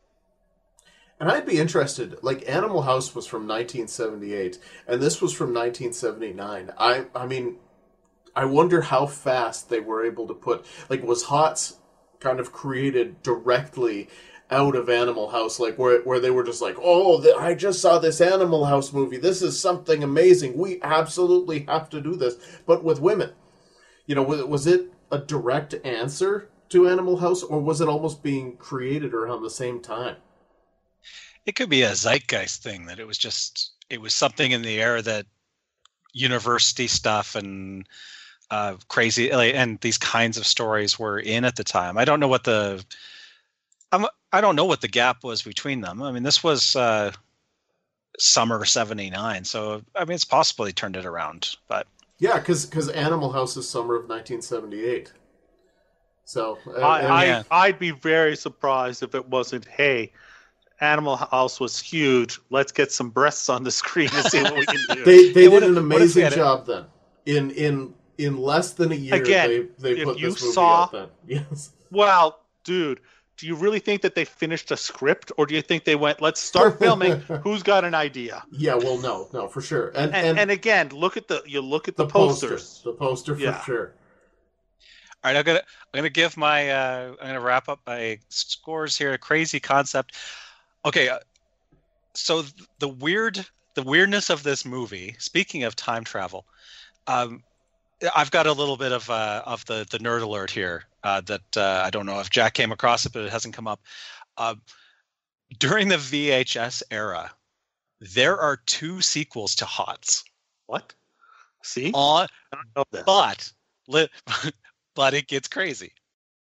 And I'd be interested. Like Animal House was from nineteen seventy-eight, and this was from nineteen seventy-nine. I I mean, I wonder how fast they were able to put. Like, was Hots kind of created directly out of Animal House, like where where they were just like, oh, the, I just saw this Animal House movie. This is something amazing. We absolutely have to do this. But with women, you know, was, was it a direct answer to Animal House, or was it almost being created around the same time? It could be a zeitgeist thing, that it was just it was something in the air that university stuff and uh, crazy and these kinds of stories were in at the time. I don't know what the I'm, I don't know what the gap was between them. I mean, this was uh, summer seventy-nine, so I mean, it's possible he turned it around. But yeah, because because Animal House is summer of nineteen seventy-eight. So uh, I, yeah. I I'd be very surprised if it wasn't. Hey, Animal House was huge. Let's get some breasts on the screen and see what we can do. they they Hey, did an amazing it- job then. In in in less than a year, Again, they they if put you this movie saw- out then. Yes. Well, dude, do you really think that they finished a script, or do you think they went, let's start filming? Who's got an idea? Yeah, well, no, no, for sure. And And, and, and again, look at the you look at the, the poster, posters. the poster for Yeah. sure. All right, I'm gonna I'm gonna give my uh, I'm gonna wrap up my scores here. Crazy concept. Okay, uh, so th- the weird the weirdness of this movie. Speaking of time travel, um, I've got a little bit of uh, of the the nerd alert here uh, that uh, I don't know if Jack came across it, but it hasn't come up. Uh, during the V H S era, there are two sequels to Hots. What? See? On I don't know this. but li- but it gets crazy.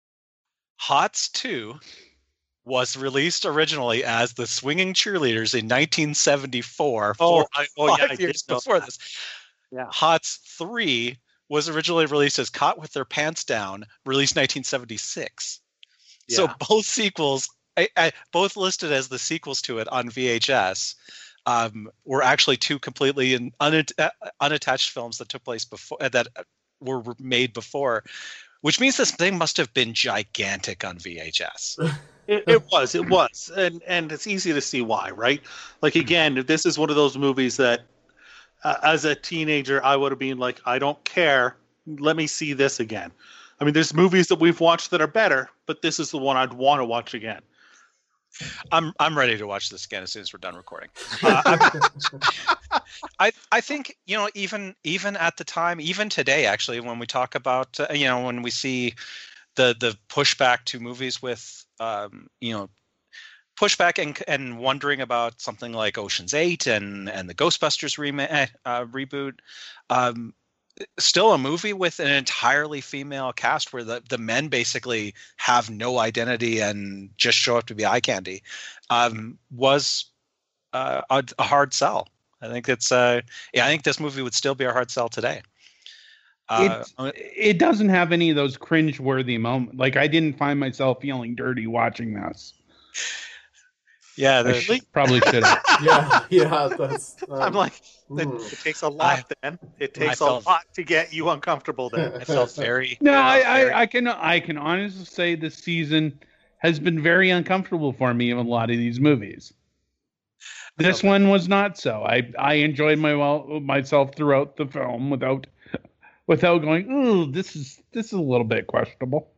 Hots two was released originally as The Swinging Cheerleaders in nineteen seventy-four. Oh, four, I, oh yeah, I five did years know before that. this. Yeah. Hots three was originally released as Caught with Their Pants Down, released nineteen seventy-six. So Yeah. both sequels, I, I, both listed as the sequels to it on V H S, um, were actually two completely in, unat- uh, unattached films that took place before, uh, that were made before, which means this thing must have been gigantic on V H S. It, it was, it was, and and it's easy to see why, right? Like again, this is one of those movies that, uh, as a teenager, I would have been like, I don't care. Let me see this again. I mean, there's movies that we've watched that are better, but this is the one I'd want to watch again. I'm I'm ready to watch this again as soon as we're done recording. Uh, I'm- I I think you know even even at the time, even today, actually, when we talk about uh, you know when we see the the pushback to movies with um, you know pushback and and wondering about something like Ocean's Eight and and the Ghostbusters remake uh, reboot. Um, still a movie with an entirely female cast where the, the men basically have no identity and just show up to be eye candy, um, was uh, a, a hard sell. I think it's uh, yeah, I think this movie would still be a hard sell today. Uh, it, it doesn't have any of those cringe-worthy moments. Like, I didn't find myself feeling dirty watching this. Yeah, I sh- probably should have. yeah, yeah. That's. Um, I'm like, it, mm. it takes a lot. I- then it takes a felt- lot to get you uncomfortable. Then I felt very. No, I I, felt very- I, I can I can honestly say this season has been very uncomfortable for me in a lot of these movies. This one was not so. I, I enjoyed my well, myself throughout the film without without going, ooh, this is this is a little bit questionable.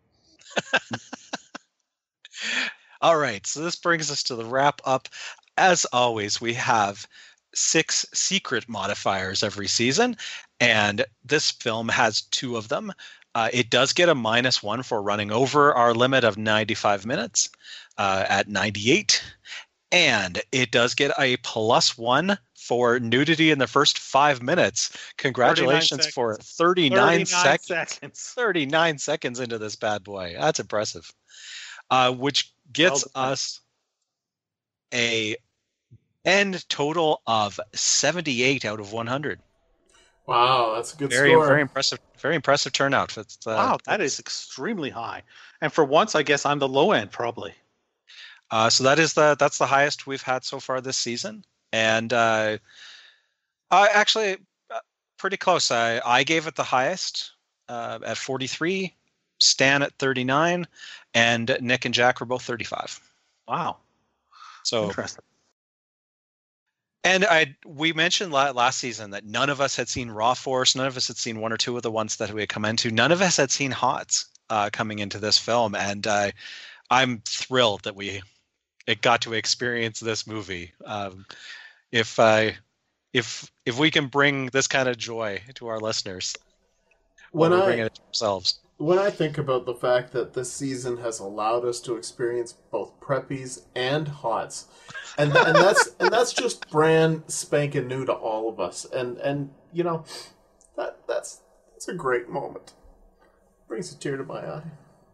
All right, so this brings us to the wrap up. As always, we have six secret modifiers every season, and this film has two of them. Uh, it does get a minus one for running over our limit of ninety-five minutes uh, at ninety-eight, and it does get a plus one for nudity in the first five minutes. Congratulations for thirty-nine, thirty-nine seconds. seconds. thirty-nine seconds into this bad boy. That's impressive. Uh, which gets Well us a end total of seventy-eight out of one hundred. Wow, that's a good Very, score. very impressive. Very impressive turnout. It's, uh, Wow, that is extremely high. And for once, I guess I'm the low end, probably. Uh, so that is the that's the highest we've had so far this season, and uh, I actually uh, pretty close. I I gave it the highest uh, at forty-three, Stan at thirty-nine, and Nick and Jack were both thirty-five. Wow. So Interesting. And I we mentioned la- last season that none of us had seen Raw Force. None of us had seen one or two of the ones that we had come into. None of us had seen Hots uh, coming into this film, and uh, I'm thrilled that we it got to experience this movie. Um, if I if if we can bring this kind of joy to our listeners, When we're I bringing it to ourselves. when I think about the fact that this season has allowed us to experience both preppies and hots, and and that's and that's just brand spanking new to all of us, and and you know that that's that's a great moment. Brings a tear to my eye.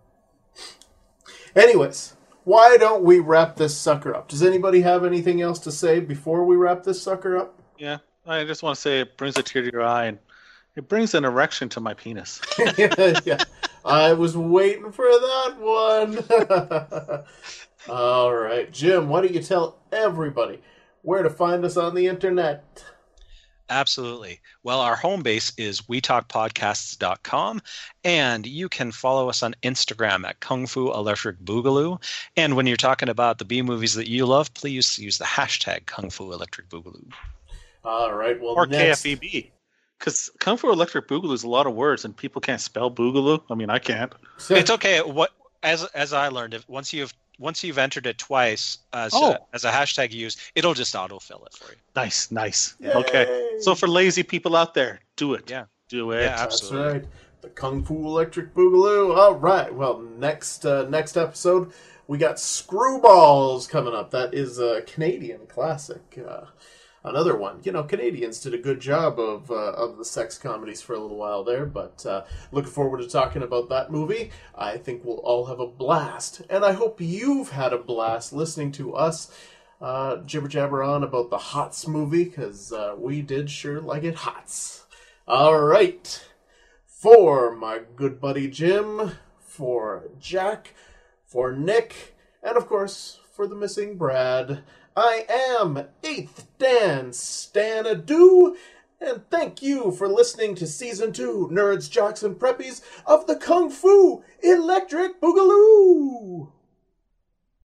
Anyways, why don't we wrap this sucker up? Does anybody have anything else to say before we wrap this sucker up? Yeah, I just want to say it brings a tear to your eye, and it brings an erection to my penis. Yeah, I was waiting for that one. All right, Jim, why don't you tell everybody where to find us on the internet? Absolutely. Well, our home base is we talk podcasts dot com, and you can follow us on Instagram at Kung Fu Electric Boogaloo. And when you're talking about the B movies that you love, please use the hashtag Kung Fu Electric Boogaloo. All right, well, Or next... K F E B. Because Kung Fu Electric Boogaloo is a lot of words, and people can't spell Boogaloo. I mean, I can't. It's okay. What as as I learned, if once you've once you've entered it twice as Oh. a, as a hashtag you use, it'll just autofill it for you. Nice, nice. Yay. Okay. So for lazy people out there, do it. Yeah. Do it. Yeah, That's absolutely. right. The Kung Fu Electric Boogaloo. All right. Well, next uh, next episode, we got Screwballs coming up. That is a Canadian classic. Uh, another one. You know, Canadians did a good job of uh, of the sex comedies for a little while there, but uh, looking forward to talking about that movie. I think we'll all have a blast, and I hope you've had a blast listening to us uh, jibber jabber on about the Hots movie, because uh, we did sure like it hots. All right. For my good buddy Jim, for Jack, for Nick, and of course for the missing Brad, I am eighth Dan Stanadu, and thank you for listening to Season two, Nerds, Jocks, and Preppies of the Kung Fu Electric Boogaloo!